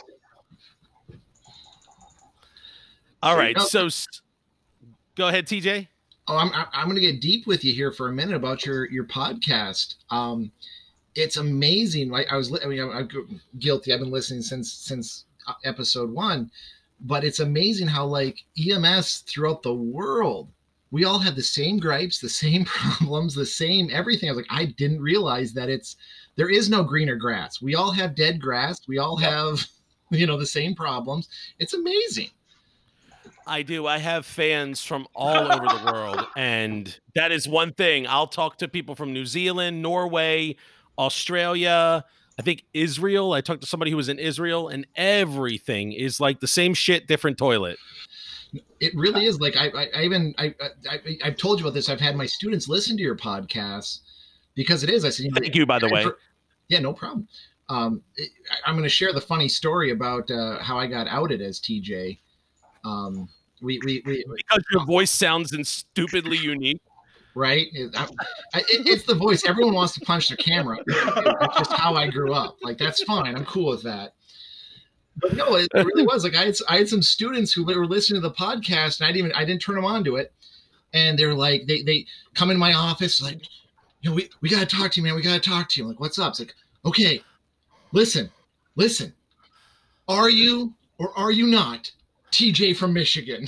All right.
No.
So, s- go ahead, T J.
Oh, I'm I'm going to get deep with you here for a minute about your your podcast. Um, it's amazing. Like I was, I mean, I'm, I'm guilty. I've been listening since since episode one, but it's amazing how like E M S throughout the world, we all have the same gripes, the same problems, the same everything. I was like, I didn't realize that it's there is no greener grass. We all have dead grass. We all have, you know, the same problems. It's amazing.
I do. I have fans from all over the world. And that is one thing. I'll talk to people from New Zealand, Norway, Australia, I think Israel. I talked to somebody who was in Israel, and everything is like the same shit, different toilet.
It really is. Like I, I, I even I, I, I've told you about this. I've had my students listen to your podcast because it is. I said, you know,
Thank you, by the way.
for- yeah, no problem. Um, it, I, I'm going to share the funny story about uh, how I got outed as T J. Um, we, we, we,
Because your voice sounds and stupidly unique.
right? It, I, I, it, it's the voice. Everyone wants to punch their camera. That's just how I grew up. Like that's fine. I'm cool with that. But no, it really was like I had I had some students who were listening to the podcast, and I didn't even I didn't turn them on to it, and they're like they they come in my office like, you know, we we gotta talk to you, man. We gotta talk to you. I'm like, what's up? It's like, okay, listen, listen. Are you or are you not T J from Michigan?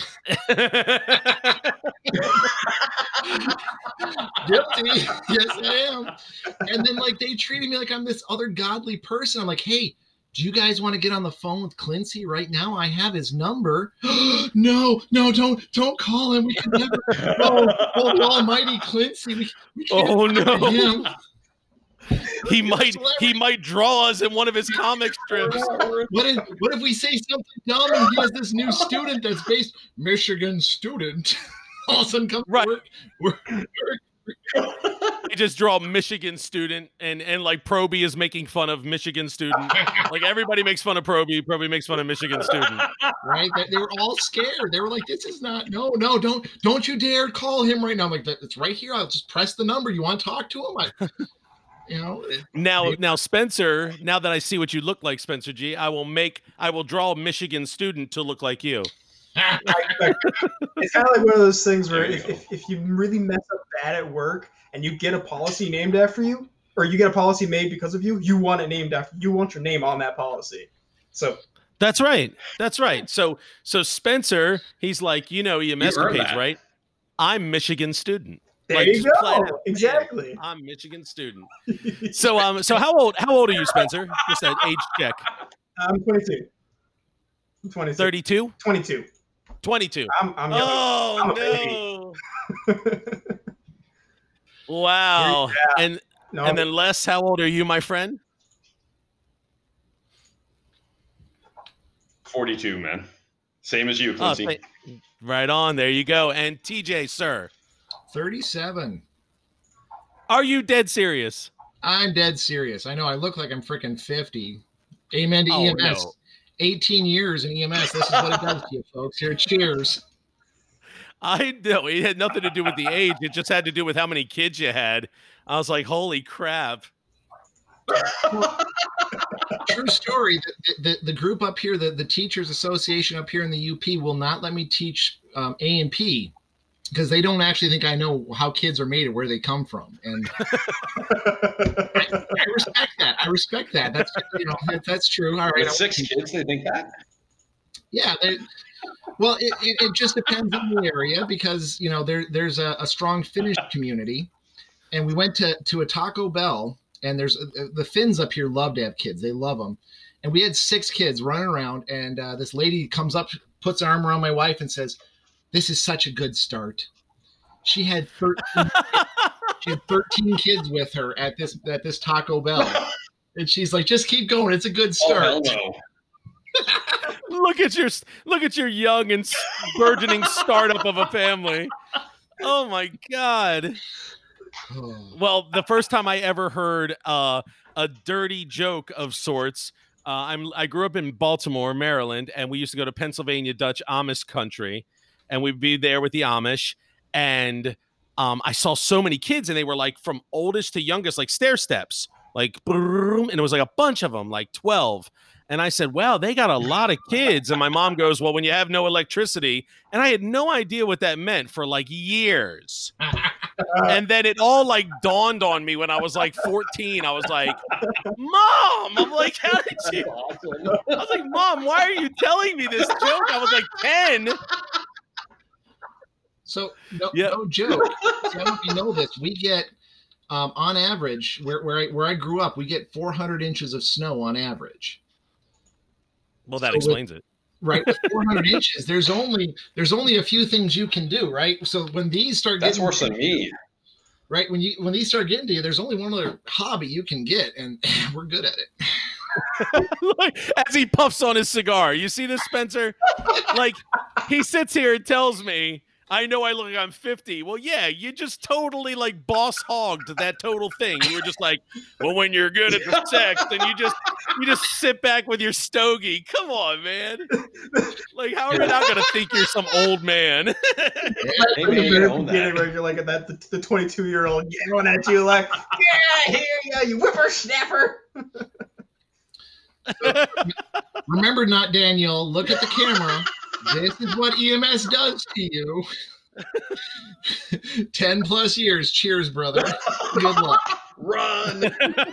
Guilty. Yes, I am. And then like they treated me like I'm this other godly person. I'm like, hey, do you guys want to get on the phone with Clincy right now? I have his number. no, no, don't don't call him. We can never. Oh, oh the almighty Clincy. We, we can't
Oh,
talk to
no.
him.
he might he might draw us in one of his comic strips.
What if what if we say something dumb and he has this new student that's based Michigan student? All of a sudden comes
Right.
to work. We're, we're,
They just draw Michigan student, and and like Proby is making fun of Michigan student. Like everybody makes fun of Proby. Proby makes fun of Michigan student.
right? They, they were all scared. They were like, "This is not. No, no, don't, don't you dare call him right now." I'm like, "It's right here. I'll just press the number. You want to talk to him?" I, you know. It,
Now, now Spencer. Now that I see what you look like, Spencer G, I will make. I will draw a Michigan student to look like you.
It's kind of like one of those things where
There you
if,
go.
if, if you really mess up bad at work and you get a policy named after you, or you get a policy made because of you, you want it named after you want your name on that policy. So
That's right. That's right. So so Spencer, he's like, you know, E M S
You earned
page,
that.
right? I'm Michigan student.
there
Like,
you
just flat
go.
out.
Exactly.
I'm Michigan student. So um, so how old how old are you, Spencer? Just an age check.
I'm twenty-two. I'm twenty-two.
thirty-two?
twenty-two.
twenty-two.
I'm, I'm young.
Oh
I'm a baby.
no. Wow.
Yeah.
And
No,
and then Les, how old are you, my friend?
forty-two, man. Same as you,
Oh,
Clincy.
th- right on. There you go. And T J, sir,
thirty-seven.
are you dead serious?
I'm dead serious. I know I look like I'm freaking fifty. Amen to
Oh,
E M S.
no.
eighteen years in E M S. This is what it does to you, folks. Here, cheers.
I know it had nothing to do with the age. It just had to do with how many kids you had. I was like, holy crap.
True story. The, the, the group up here, the, the Teachers Association up here in the U P will not let me teach um, A and P because they don't actually think I know how kids are made or where they come from. And I, I respect that. I respect that. That's, you know, that, that's true. All right.
With six kids, they think that?
Yeah. They, well, it, it, it just depends on the area because, you know, there there's a, a strong Finnish community. And we went to, to a Taco Bell. And there's uh, the Finns up here love to have kids. They love them. And we had six kids running around. And uh, this lady comes up, puts her arm around my wife and says, this is such a good start. She had thirteen, she had thirteen kids with her at this at this Taco Bell. And she's like, just keep going. It's a good start.
Oh, hell no.
Look at your look at your young and burgeoning startup of a family. Oh my God. Well, the first time I ever heard uh, a dirty joke of sorts, uh, I'm I grew up in Baltimore, Maryland, and we used to go to Pennsylvania Dutch Amish country, and we'd be there with the Amish, and um, I saw so many kids, and they were like from oldest to youngest, like stair steps, like boom, and it was like a bunch of them, like twelve. And I said, wow, they got a lot of kids. And my mom goes, well, when you have no electricity, and I had no idea what that meant for like years. And then it all like dawned on me when I was like fourteen. I was like, Mom, I'm like, how did you? I was like, Mom, why are you telling me this joke? I was like ten.
So no,
Yep.
no joke. See, I don't know if you know this. We get um, on average where where I, where I grew up, we get four hundred inches of snow on average.
Well, that
So
explains
with,
it.
Right, with four hundred inches, there's only there's only a few things you can do, right? So when these start
That's
getting
worse than me.
right when you when these start getting to you, there's only one other hobby you can get, and we're good at it.
Like, as he puffs on his cigar, you see this, Spencer? Like, he sits here and tells me, I know I look like I'm fifty. Well, yeah, you just totally like boss hogged that total thing. You were just like, well, when you're good at the sex, then you just you just sit back with your stogie. Come on, man. Like, how are you not gonna think you're some old man?
Hey, man, you own that.
Where you're like that, the, the twenty-two year old yelling at you like, yeah, here you go, you whippersnapper.
Remember, not Daniel. Look at the camera. This is what E M S does to you. Ten plus years. Cheers, brother. Good luck.
Run.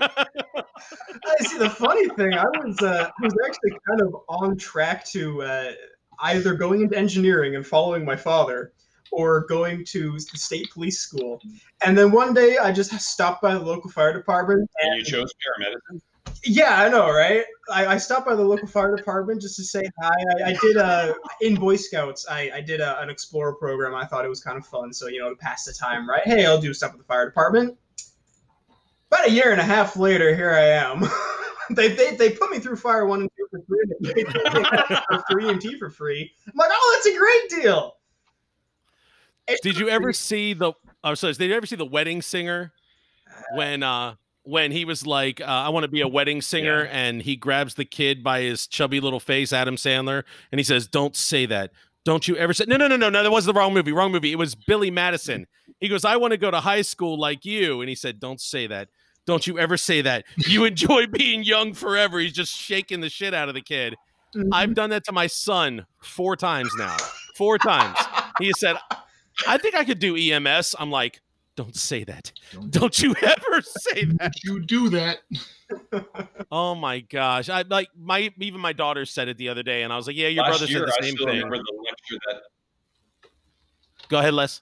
I see. The funny thing, I was uh, I was actually kind of on track to uh, either going into engineering and following my father, or going to the state police school. And then one day, I just stopped by the local fire department.
And you chose paramedicine?
Yeah, I know, right? I, I stopped by the local fire department just to say hi. I, I did a in Boy Scouts. I, I did a, an Explorer program. I thought it was kind of fun, so you know, to pass the time, right? Hey, I'll do stuff with the fire department. About a year and a half later, here I am. they, they they put me through fire one and two for free. They put me for free and T for free. I'm like, oh, that's a great deal. It's
Did you ever see the? Oh, sorry. Did you ever see The Wedding Singer? When uh. When he was like, uh, I want to be a wedding singer,
Yeah.
and he grabs the kid by his chubby little face, Adam Sandler, and he says, don't say that. Don't you ever say, no, no, no, no, no, that was the wrong movie, wrong movie. It was Billy Madison. He goes, I want to go to high school like you. And he said, don't say that. Don't you ever say that. You enjoy being young forever. He's just shaking the shit out of the kid.
Mhm.
I've done that to my son four times now. Four times. He said, I think I could do E M S. I'm like, don't say that.
Don't,
Don't you ever say that.
you do that.
Oh my gosh! I like my even my daughter said it the other day, and I was like, "Yeah, your
Last
brother
year,
said the
I
same
still
thing."
remember the lecture that
Go ahead, Les.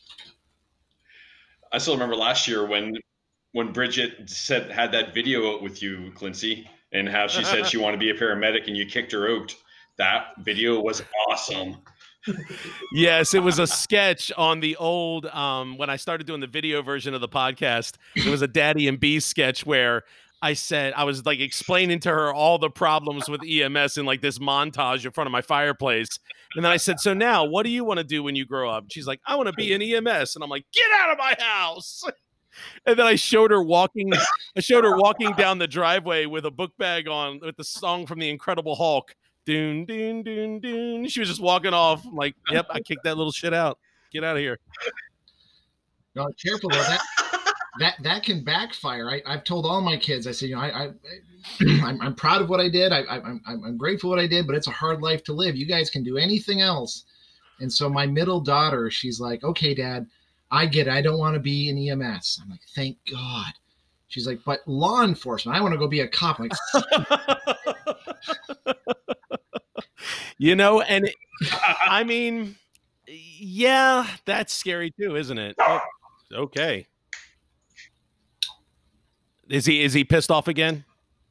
I still remember last year when when Bridget said had that video out with you, Clincy, and how she said she wanted to be a paramedic and you kicked her out. That video was awesome.
Yes, it was a sketch on the old um when I started doing the video version of the podcast. It was a Daddy and B sketch where I said I was like explaining to her all the problems with E M S in like this montage in front of my fireplace. And then I said, so now what do you want to do when you grow up? And she's like, I want to be an E M S. And I'm like, get out of my house. And then I showed her walking. I showed her walking down the driveway with a book bag on, with the song from the Incredible Hulk. Doon, doon, doon, doon. She was just walking off. I'm like, yep, I kicked that little shit out. Get out of here.
No, careful though. That that that can backfire. I, I've told all my kids. I said, you know, I, I I'm, I'm proud of what I did. I, I, I'm I'm grateful what I did, but it's a hard life to live. You guys can do anything else. And so my middle daughter, she's like, okay, Dad, I get it. I don't want to be in E M S. I'm like, thank God. She's like, but law enforcement, I want to go be a cop. I'm like,
you know, and it, I mean, yeah, that's scary too, isn't it? Oh, okay. Is he is he pissed off again?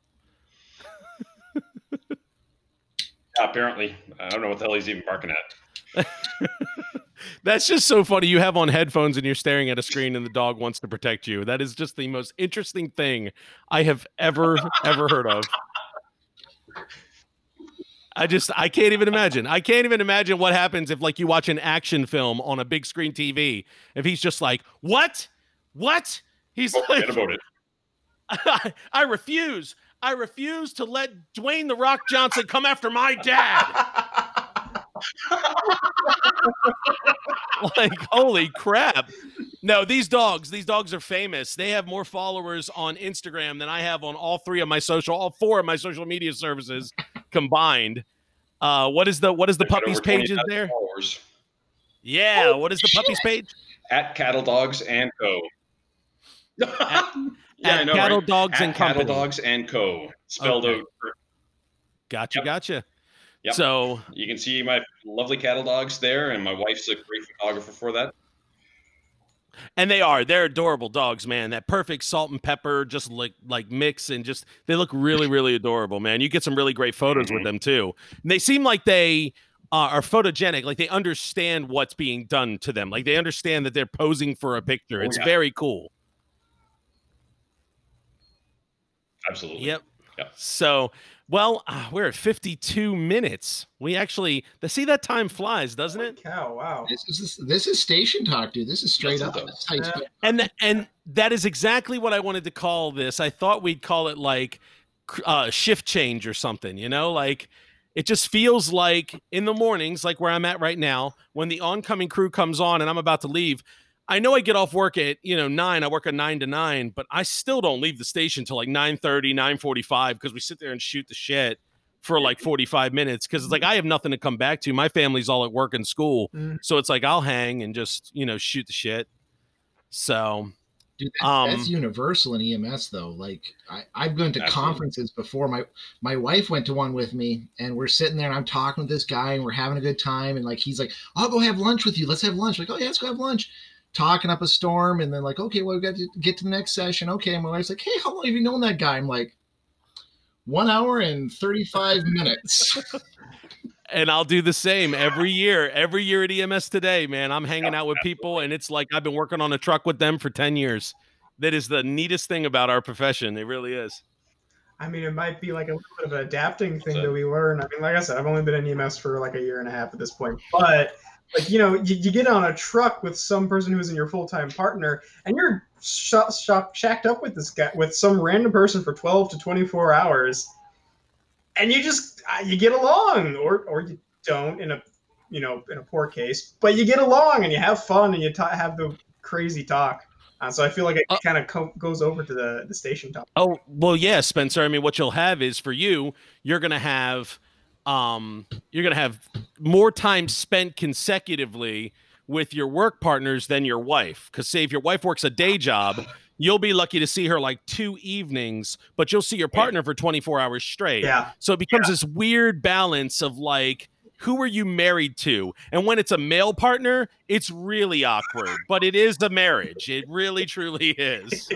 Yeah, apparently. I don't know what the hell he's even barking at.
That's just so funny. You have on headphones and you're staring at a screen and the dog wants to protect you. That is just the most interesting thing I have ever, ever heard of. I just, I can't even imagine. I can't even imagine what happens if, like, you watch an action film on a big screen T V. If he's just like, what? What? He's
Oh,
like,
forget about it.
I, I refuse. I refuse to let Dwayne The Rock Johnson come after my dad. Like, holy crap. No, these dogs, these dogs are famous. They have more followers on Instagram than I have on all three of my social, all four of my social media services combined. Uh, what is the, what is the
They've got
puppies
over twenty
pages
thousand
there?
followers.
Yeah.
Oh,
what is the
shit.
puppies page?
At Cattle Dogs and Co.
At,
yeah,
at
I know,
Cattle
right?
Dogs
At
and
Cattle
Company.
Dogs and Co. Spelled
Okay.
out.
Gotcha.
Yep.
Gotcha.
Yep.
So
You can see my lovely cattle dogs there, and my wife's a great photographer for that.
and they are, they're adorable dogs, man. That perfect salt and pepper, just like, like mix, and just, they look really, really adorable, man. You get some really great photos
Mhm.
with them too. And they seem like they uh, are photogenic. Like they understand what's being done to them. Like they understand that they're posing for a picture.
Oh,
It's
yeah.
very cool.
Absolutely.
Yep.
Yep.
So, well, uh, we're at fifty-two minutes. We actually, the see that time flies, doesn't it?
Cow, wow.
this is this is station talk, dude. This is straight
Yes,
up.
it
This is how you
does.
spend-
And th- and that is exactly what I wanted to call this. I thought we'd call it like uh, shift change or something, you know, like it just feels like in the mornings, like where I'm at right now, when the oncoming crew comes on and I'm about to leave. I know I get off work at, you know, nine. I work a nine to nine, but I still don't leave the station till like nine thirty, nine forty-five because we sit there and shoot the shit for like forty-five minutes because it's like I have nothing to come back to. My family's all at work and school.
Mm.
So it's like I'll hang and just, you know, shoot the shit. So,
Dude, that,
Um,
that's universal in E M S though. Like I, I've gone to
Absolutely.
conferences before. My my wife went to one with me, and we're sitting there, and I'm talking with this guy, and we're having a good time. And like he's like, "I'll go have lunch with you. Let's have lunch." Like, "Oh yeah, let's go have lunch." Talking up a storm, and then like, "Okay, well we got to get to the next session." Okay, and my wife's like, "Hey, how long have you known that guy?" I'm like, "One hour and thirty-five minutes."
and I'll do the same every year. Every year at E M S Today, man, I'm hanging out with people, and it's like I've been working on a truck with them for ten years. That is the neatest thing about our profession. It really is.
I mean, it might be like a little bit of an adapting thing
So-
that we learn. I mean, like I said, I've only been in E M S for like a year and a half at this point, but like, you know, you, you get on a truck with some person who's in your full-time partner, and you're shop, shop, shacked up with this guy, with some random person for twelve to twenty-four hours, and you just uh, you get along, or or you don't in a you know in a poor case, but you get along and you have fun and you ta- have the crazy talk. Uh, so I feel like it
Uh,
kind of co- goes over to the the station talk.
Oh, well, yeah, Spencer. I mean, what you'll have is for you, you're going to have um you're going to have more time spent consecutively with your work partners than your wife. Cuz say if your wife works a day job, you'll be lucky to see her like two evenings, but you'll see your partner for twenty-four hours straight.
Yeah.
So it becomes this weird balance of like, who are you married to? And when it's a male partner, it's really awkward, but it is the marriage. It really, truly is.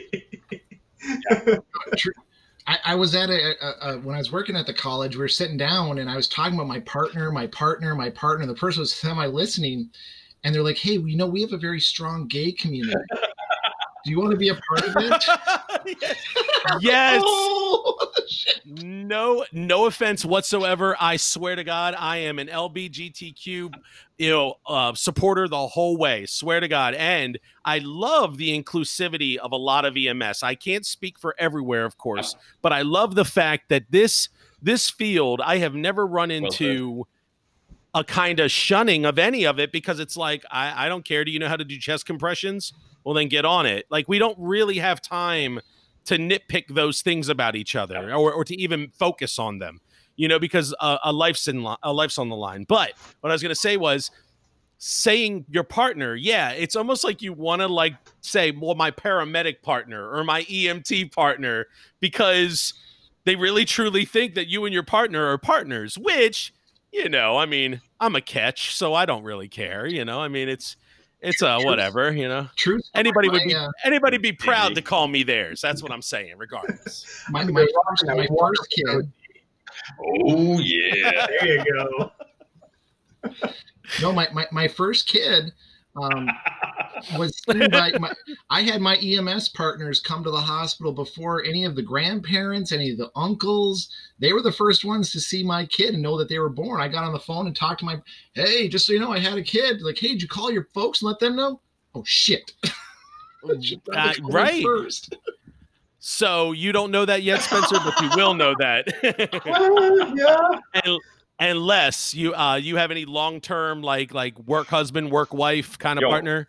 I, I was at a, a, a when I was working at the college, we were sitting down, and I was talking about my partner, my partner, my partner. The person was semi-listening, and they're like, "Hey, you know, we have a very strong gay community. Do you want to be a part of it?"
Yes.
Oh,
No, no offense whatsoever. I swear to God, I am an L B G T Q, you know, uh, supporter the whole way. Swear to God, and I love the inclusivity of a lot of E M S. I can't speak for everywhere, of course, but I love the fact that this this field, I have never run into a kind of shunning of any of it because it's like I, I don't care. Do you know how to do chest compressions? Well, then get on it. Like we don't really have time to nitpick those things about each other or, or to even focus on them, you know, because uh, a life's in li- a life's on the line. But what I was going to say was saying your partner. Yeah. It's almost like you want to like say, well, my paramedic partner or my E M T partner, because they really truly think that you and your partner are partners, which, you know, I mean, I'm a catch, so I don't really care. You know, I mean, it's, It's uh whatever, you know.
True.
Anybody would be
my, uh,
anybody be proud to call me theirs. That's what I'm saying, regardless.
My, my, first, my first kid.
Oh yeah,
there you go.
No, my, my, my first kid um, was seen by my, I had my E M S partners come to the hospital before any of the grandparents, any of the uncles. They were the first ones to see my kid and know that they were born. I got on the phone and talked to my, hey, just so you know, I had a kid. Like, hey, did you call your folks and let them know? Oh, shit.
uh, right. First. So you don't know that yet, Spencer, but you will know that.
Yeah.
And, unless you uh you have any long-term like like work husband, work wife kind of Yo. partner.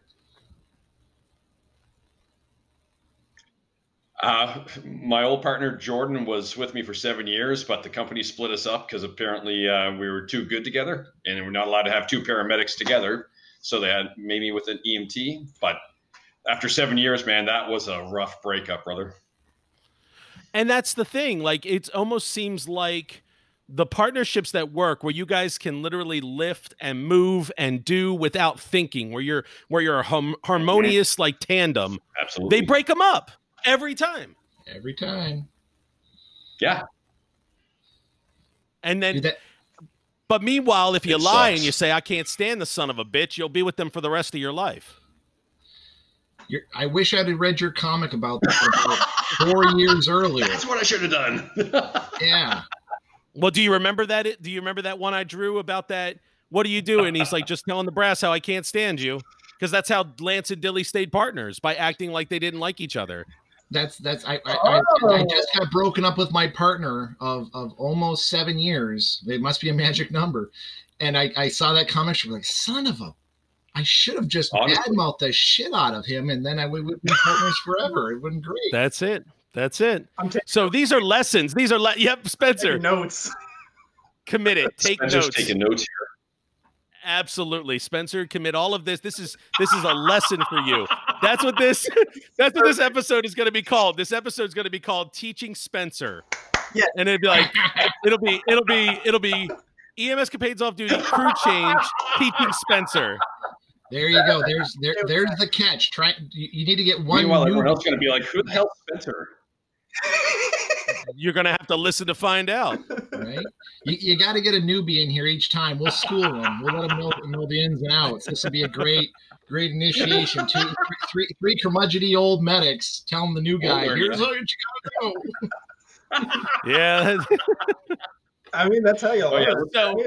Uh, my old partner Jordan was with me for seven years, but the company split us up because apparently uh, we were too good together, and we're not allowed to have two paramedics together. So they had maybe with an E M T. But after seven years, man, that was a rough breakup, brother.
And that's the thing. Like, it almost seems like the partnerships that work, where you guys can literally lift and move and do without thinking, where you're where you're a hum- harmonious like tandem.
Absolutely,
they break them up. Every time.
Every time.
Yeah.
And then,
that,
but meanwhile, if you lie
sucks.
and you say, I can't stand the son of a bitch, you'll be with them for the rest of your life.
You're, I wish I'd read your comic about that about four years earlier.
That's what I should have done.
Yeah.
Well, do you remember that? Do you remember that one I drew about that? What do you do? And he's like, just telling the brass how I can't stand you. Because that's how Lance and Dilly stayed partners, by acting like they didn't like each other.
That's that's I I, oh. I I just got broken up with my partner of of almost seven years. It must be a magic number, and I, I saw that comment. She was like, "Son of a, I should have just badmouthed the shit out of him, and then I would be partners forever. It wouldn't great."
That's it. That's it. So these are lessons. These are le- yep. Spencer,
notes.
Commit it. Take
Spencer's
notes.
Taking notes here.
Absolutely, Spencer, commit all of this. This is this is a lesson for you. That's what this that's what this episode is going to be called. This episode is going to be called Teaching Spencer.
Yeah,
and it'll be like it'll be it'll be it'll be E M S Capades Off Duty Crew Change Teaching Spencer.
There you go. There's there there's the catch. Try you, you need to get one.
Meanwhile,
new...
everyone else is going to be like, "Who the hell's Spencer?"
You're going to have to listen to find out.
Right? You, you got to get a newbie in here each time. We'll school them. We'll let them know, know the ins and outs. This will be a great, great initiation. Two, three, three, three curmudgeony old medics. Tell them the new guy,
Older,
here's
yeah.
what you got to know.
Yeah.
I mean, that's how you
Oh, yeah.
learn.
So,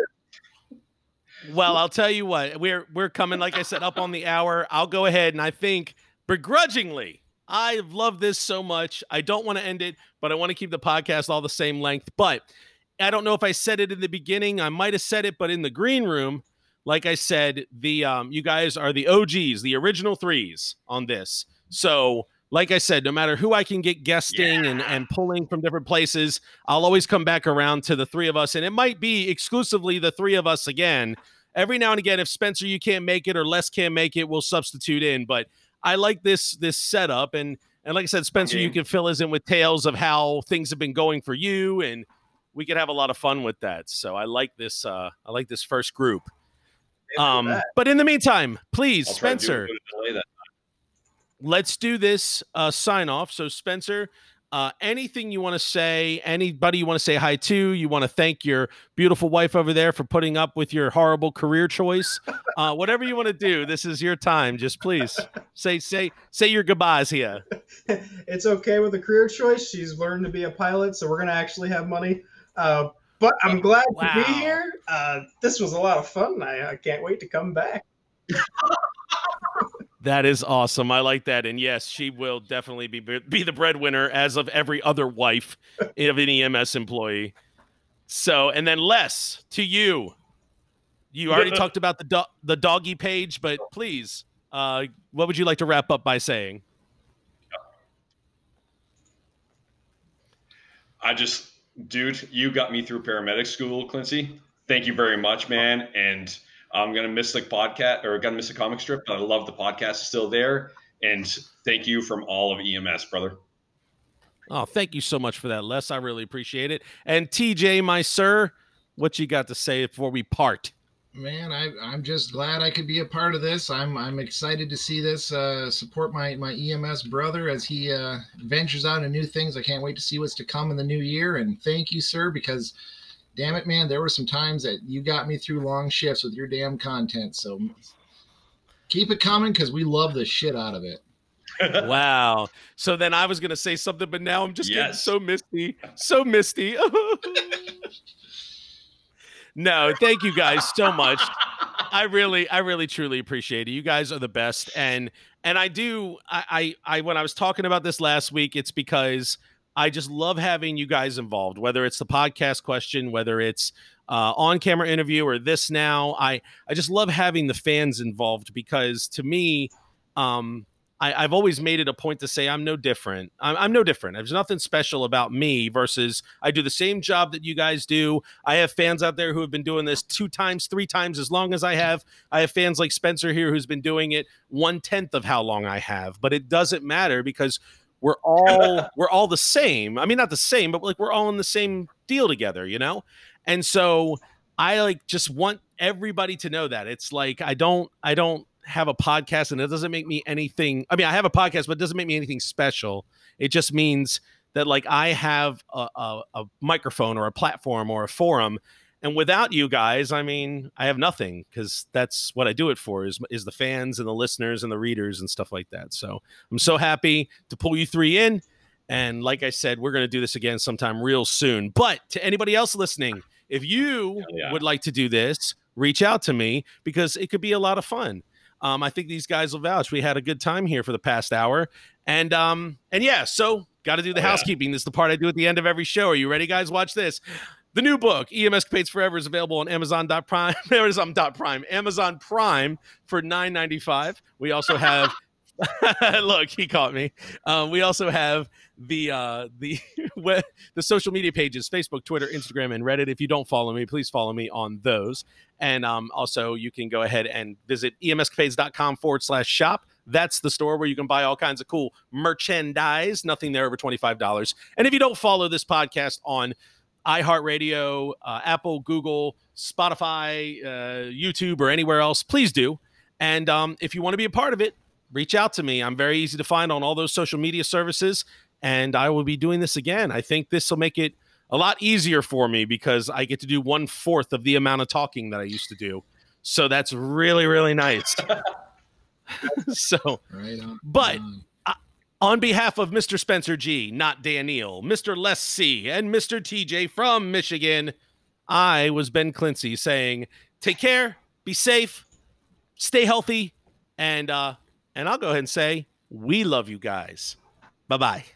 well, I'll tell you what. We're we're coming, like I said, up on the hour. I'll go ahead and I think begrudgingly, I love this so much. I don't want to end it, but I want to keep the podcast all the same length. But I don't know if I said it in the beginning. I might have said it, but in the green room, like I said, the um, you guys are the O Gs, the original threes on this. So, like I said, no matter who I can get guesting yeah. and, and pulling from different places, I'll always come back around to the three of us. And it might be exclusively the three of us again. Every now and again, if Spencer, you can't make it or Les can't make it, we'll substitute in. But I like this this setup, and and like I said, Spencer, okay. you can fill us in with tales of how things have been going for you, and we could have a lot of fun with that. So I like this. Uh, I like this first group. Um, but in the meantime, please,
I'll try to do
Spencer,
a delay that time.
Let's do this uh, sign off. So Spencer, Uh, anything you want to say, anybody you want to say hi to, you want to thank your beautiful wife over there for putting up with your horrible career choice, uh, whatever you want to do, this is your time. Just please say, say, say your goodbyes here.
It's okay with the career choice. She's learned to be a pilot, so we're going to actually have money. Uh, but I'm glad
Wow.
to be here. Uh, this was a lot of fun. I, I can't wait to come back.
That is awesome. I like that. And yes, she will definitely be be the breadwinner, as of every other wife of an E M S employee. So, and then Les, to you. You already talked about the do- the doggy page, but please, uh, what would you like to wrap up by saying?
I just, dude, you got me through paramedic school, Clancy. Thank you very much, man. And I'm going to miss the podcast, or going to miss the comic strip, but I love the podcast still there. And thank you from all of E M S, brother.
Oh, thank you so much for that, Les. I really appreciate it. And T J, my sir, what you got to say before we part?
Man, I, I'm just glad I could be a part of this. I'm I'm excited to see this, uh, support my, my E M S brother as he uh, ventures out into new things. I can't wait to see what's to come in the new year. And thank you, sir, because damn it, man, there were some times that you got me through long shifts with your damn content. So keep it coming, because we love the shit out of it.
Wow. So then I was going to say something, but now I'm just
Yes.
getting so misty, so misty. No, thank you guys so much. I really, I really, truly appreciate it. You guys are the best. And, and I do, I, I, I, when I was talking about this last week, it's because I just love having you guys involved, whether it's the podcast question, whether it's uh, on-camera interview or this now. I, I just love having the fans involved, because to me, um, I, I've always made it a point to say I'm no different. I'm, I'm no different. There's nothing special about me versus I do the same job that you guys do. I have fans out there who have been doing this two times, three times as long as I have. I have fans like Spencer here who's been doing it one-tenth of how long I have. But it doesn't matter, because we're all we're all the same. I mean, not the same, but like we're all in the same deal together, you know? And so I like just want everybody to know that. It's like I don't I don't have a podcast, and it doesn't make me anything. I mean, I have a podcast, but it doesn't make me anything special. It just means that like I have a, a, a microphone or a platform or a forum. And without you guys, I mean, I have nothing, because that's what I do it for, is, is the fans and the listeners and the readers and stuff like that. So I'm so happy to pull you three in. And like I said, we're going to do this again sometime real soon. But to anybody else listening, if you
yeah.
would like to do this, reach out to me, because it could be a lot of fun. Um, I think these guys will vouch. We had a good time here for the past hour. And um, and yeah, so got to do the
Oh, yeah.
housekeeping. This is the part I do at the end of every show. Are you ready, guys? Watch this. The new book, E M S Capades Forever, is available on Amazon dot Prime. Amazon dot Prime. Amazon Prime for nine ninety-five. We also have look, he caught me. Um, we also have the uh, the the social media pages: Facebook, Twitter, Instagram, and Reddit. If you don't follow me, please follow me on those. And um, also, you can go ahead and visit emscapades.com forward slash shop. That's the store where you can buy all kinds of cool merchandise. Nothing there over twenty-five dollars. And if you don't follow this podcast on iHeartRadio, uh, Apple, Google, Spotify, uh, YouTube, or anywhere else, please do. And um, if you want to be a part of it, reach out to me. I'm very easy to find on all those social media services, and I will be doing this again. I think this will make it a lot easier for me, because I get to do one fourth of the amount of talking that I used to do. So that's really, really nice. So,
Right on.
but
Right on.
on behalf of Mister Spencer G, not Daniel, Mister Les C, and Mister T J from Michigan, I was Ben Clancy saying, take care, be safe, stay healthy, and uh, and I'll go ahead and say, we love you guys. Bye-bye.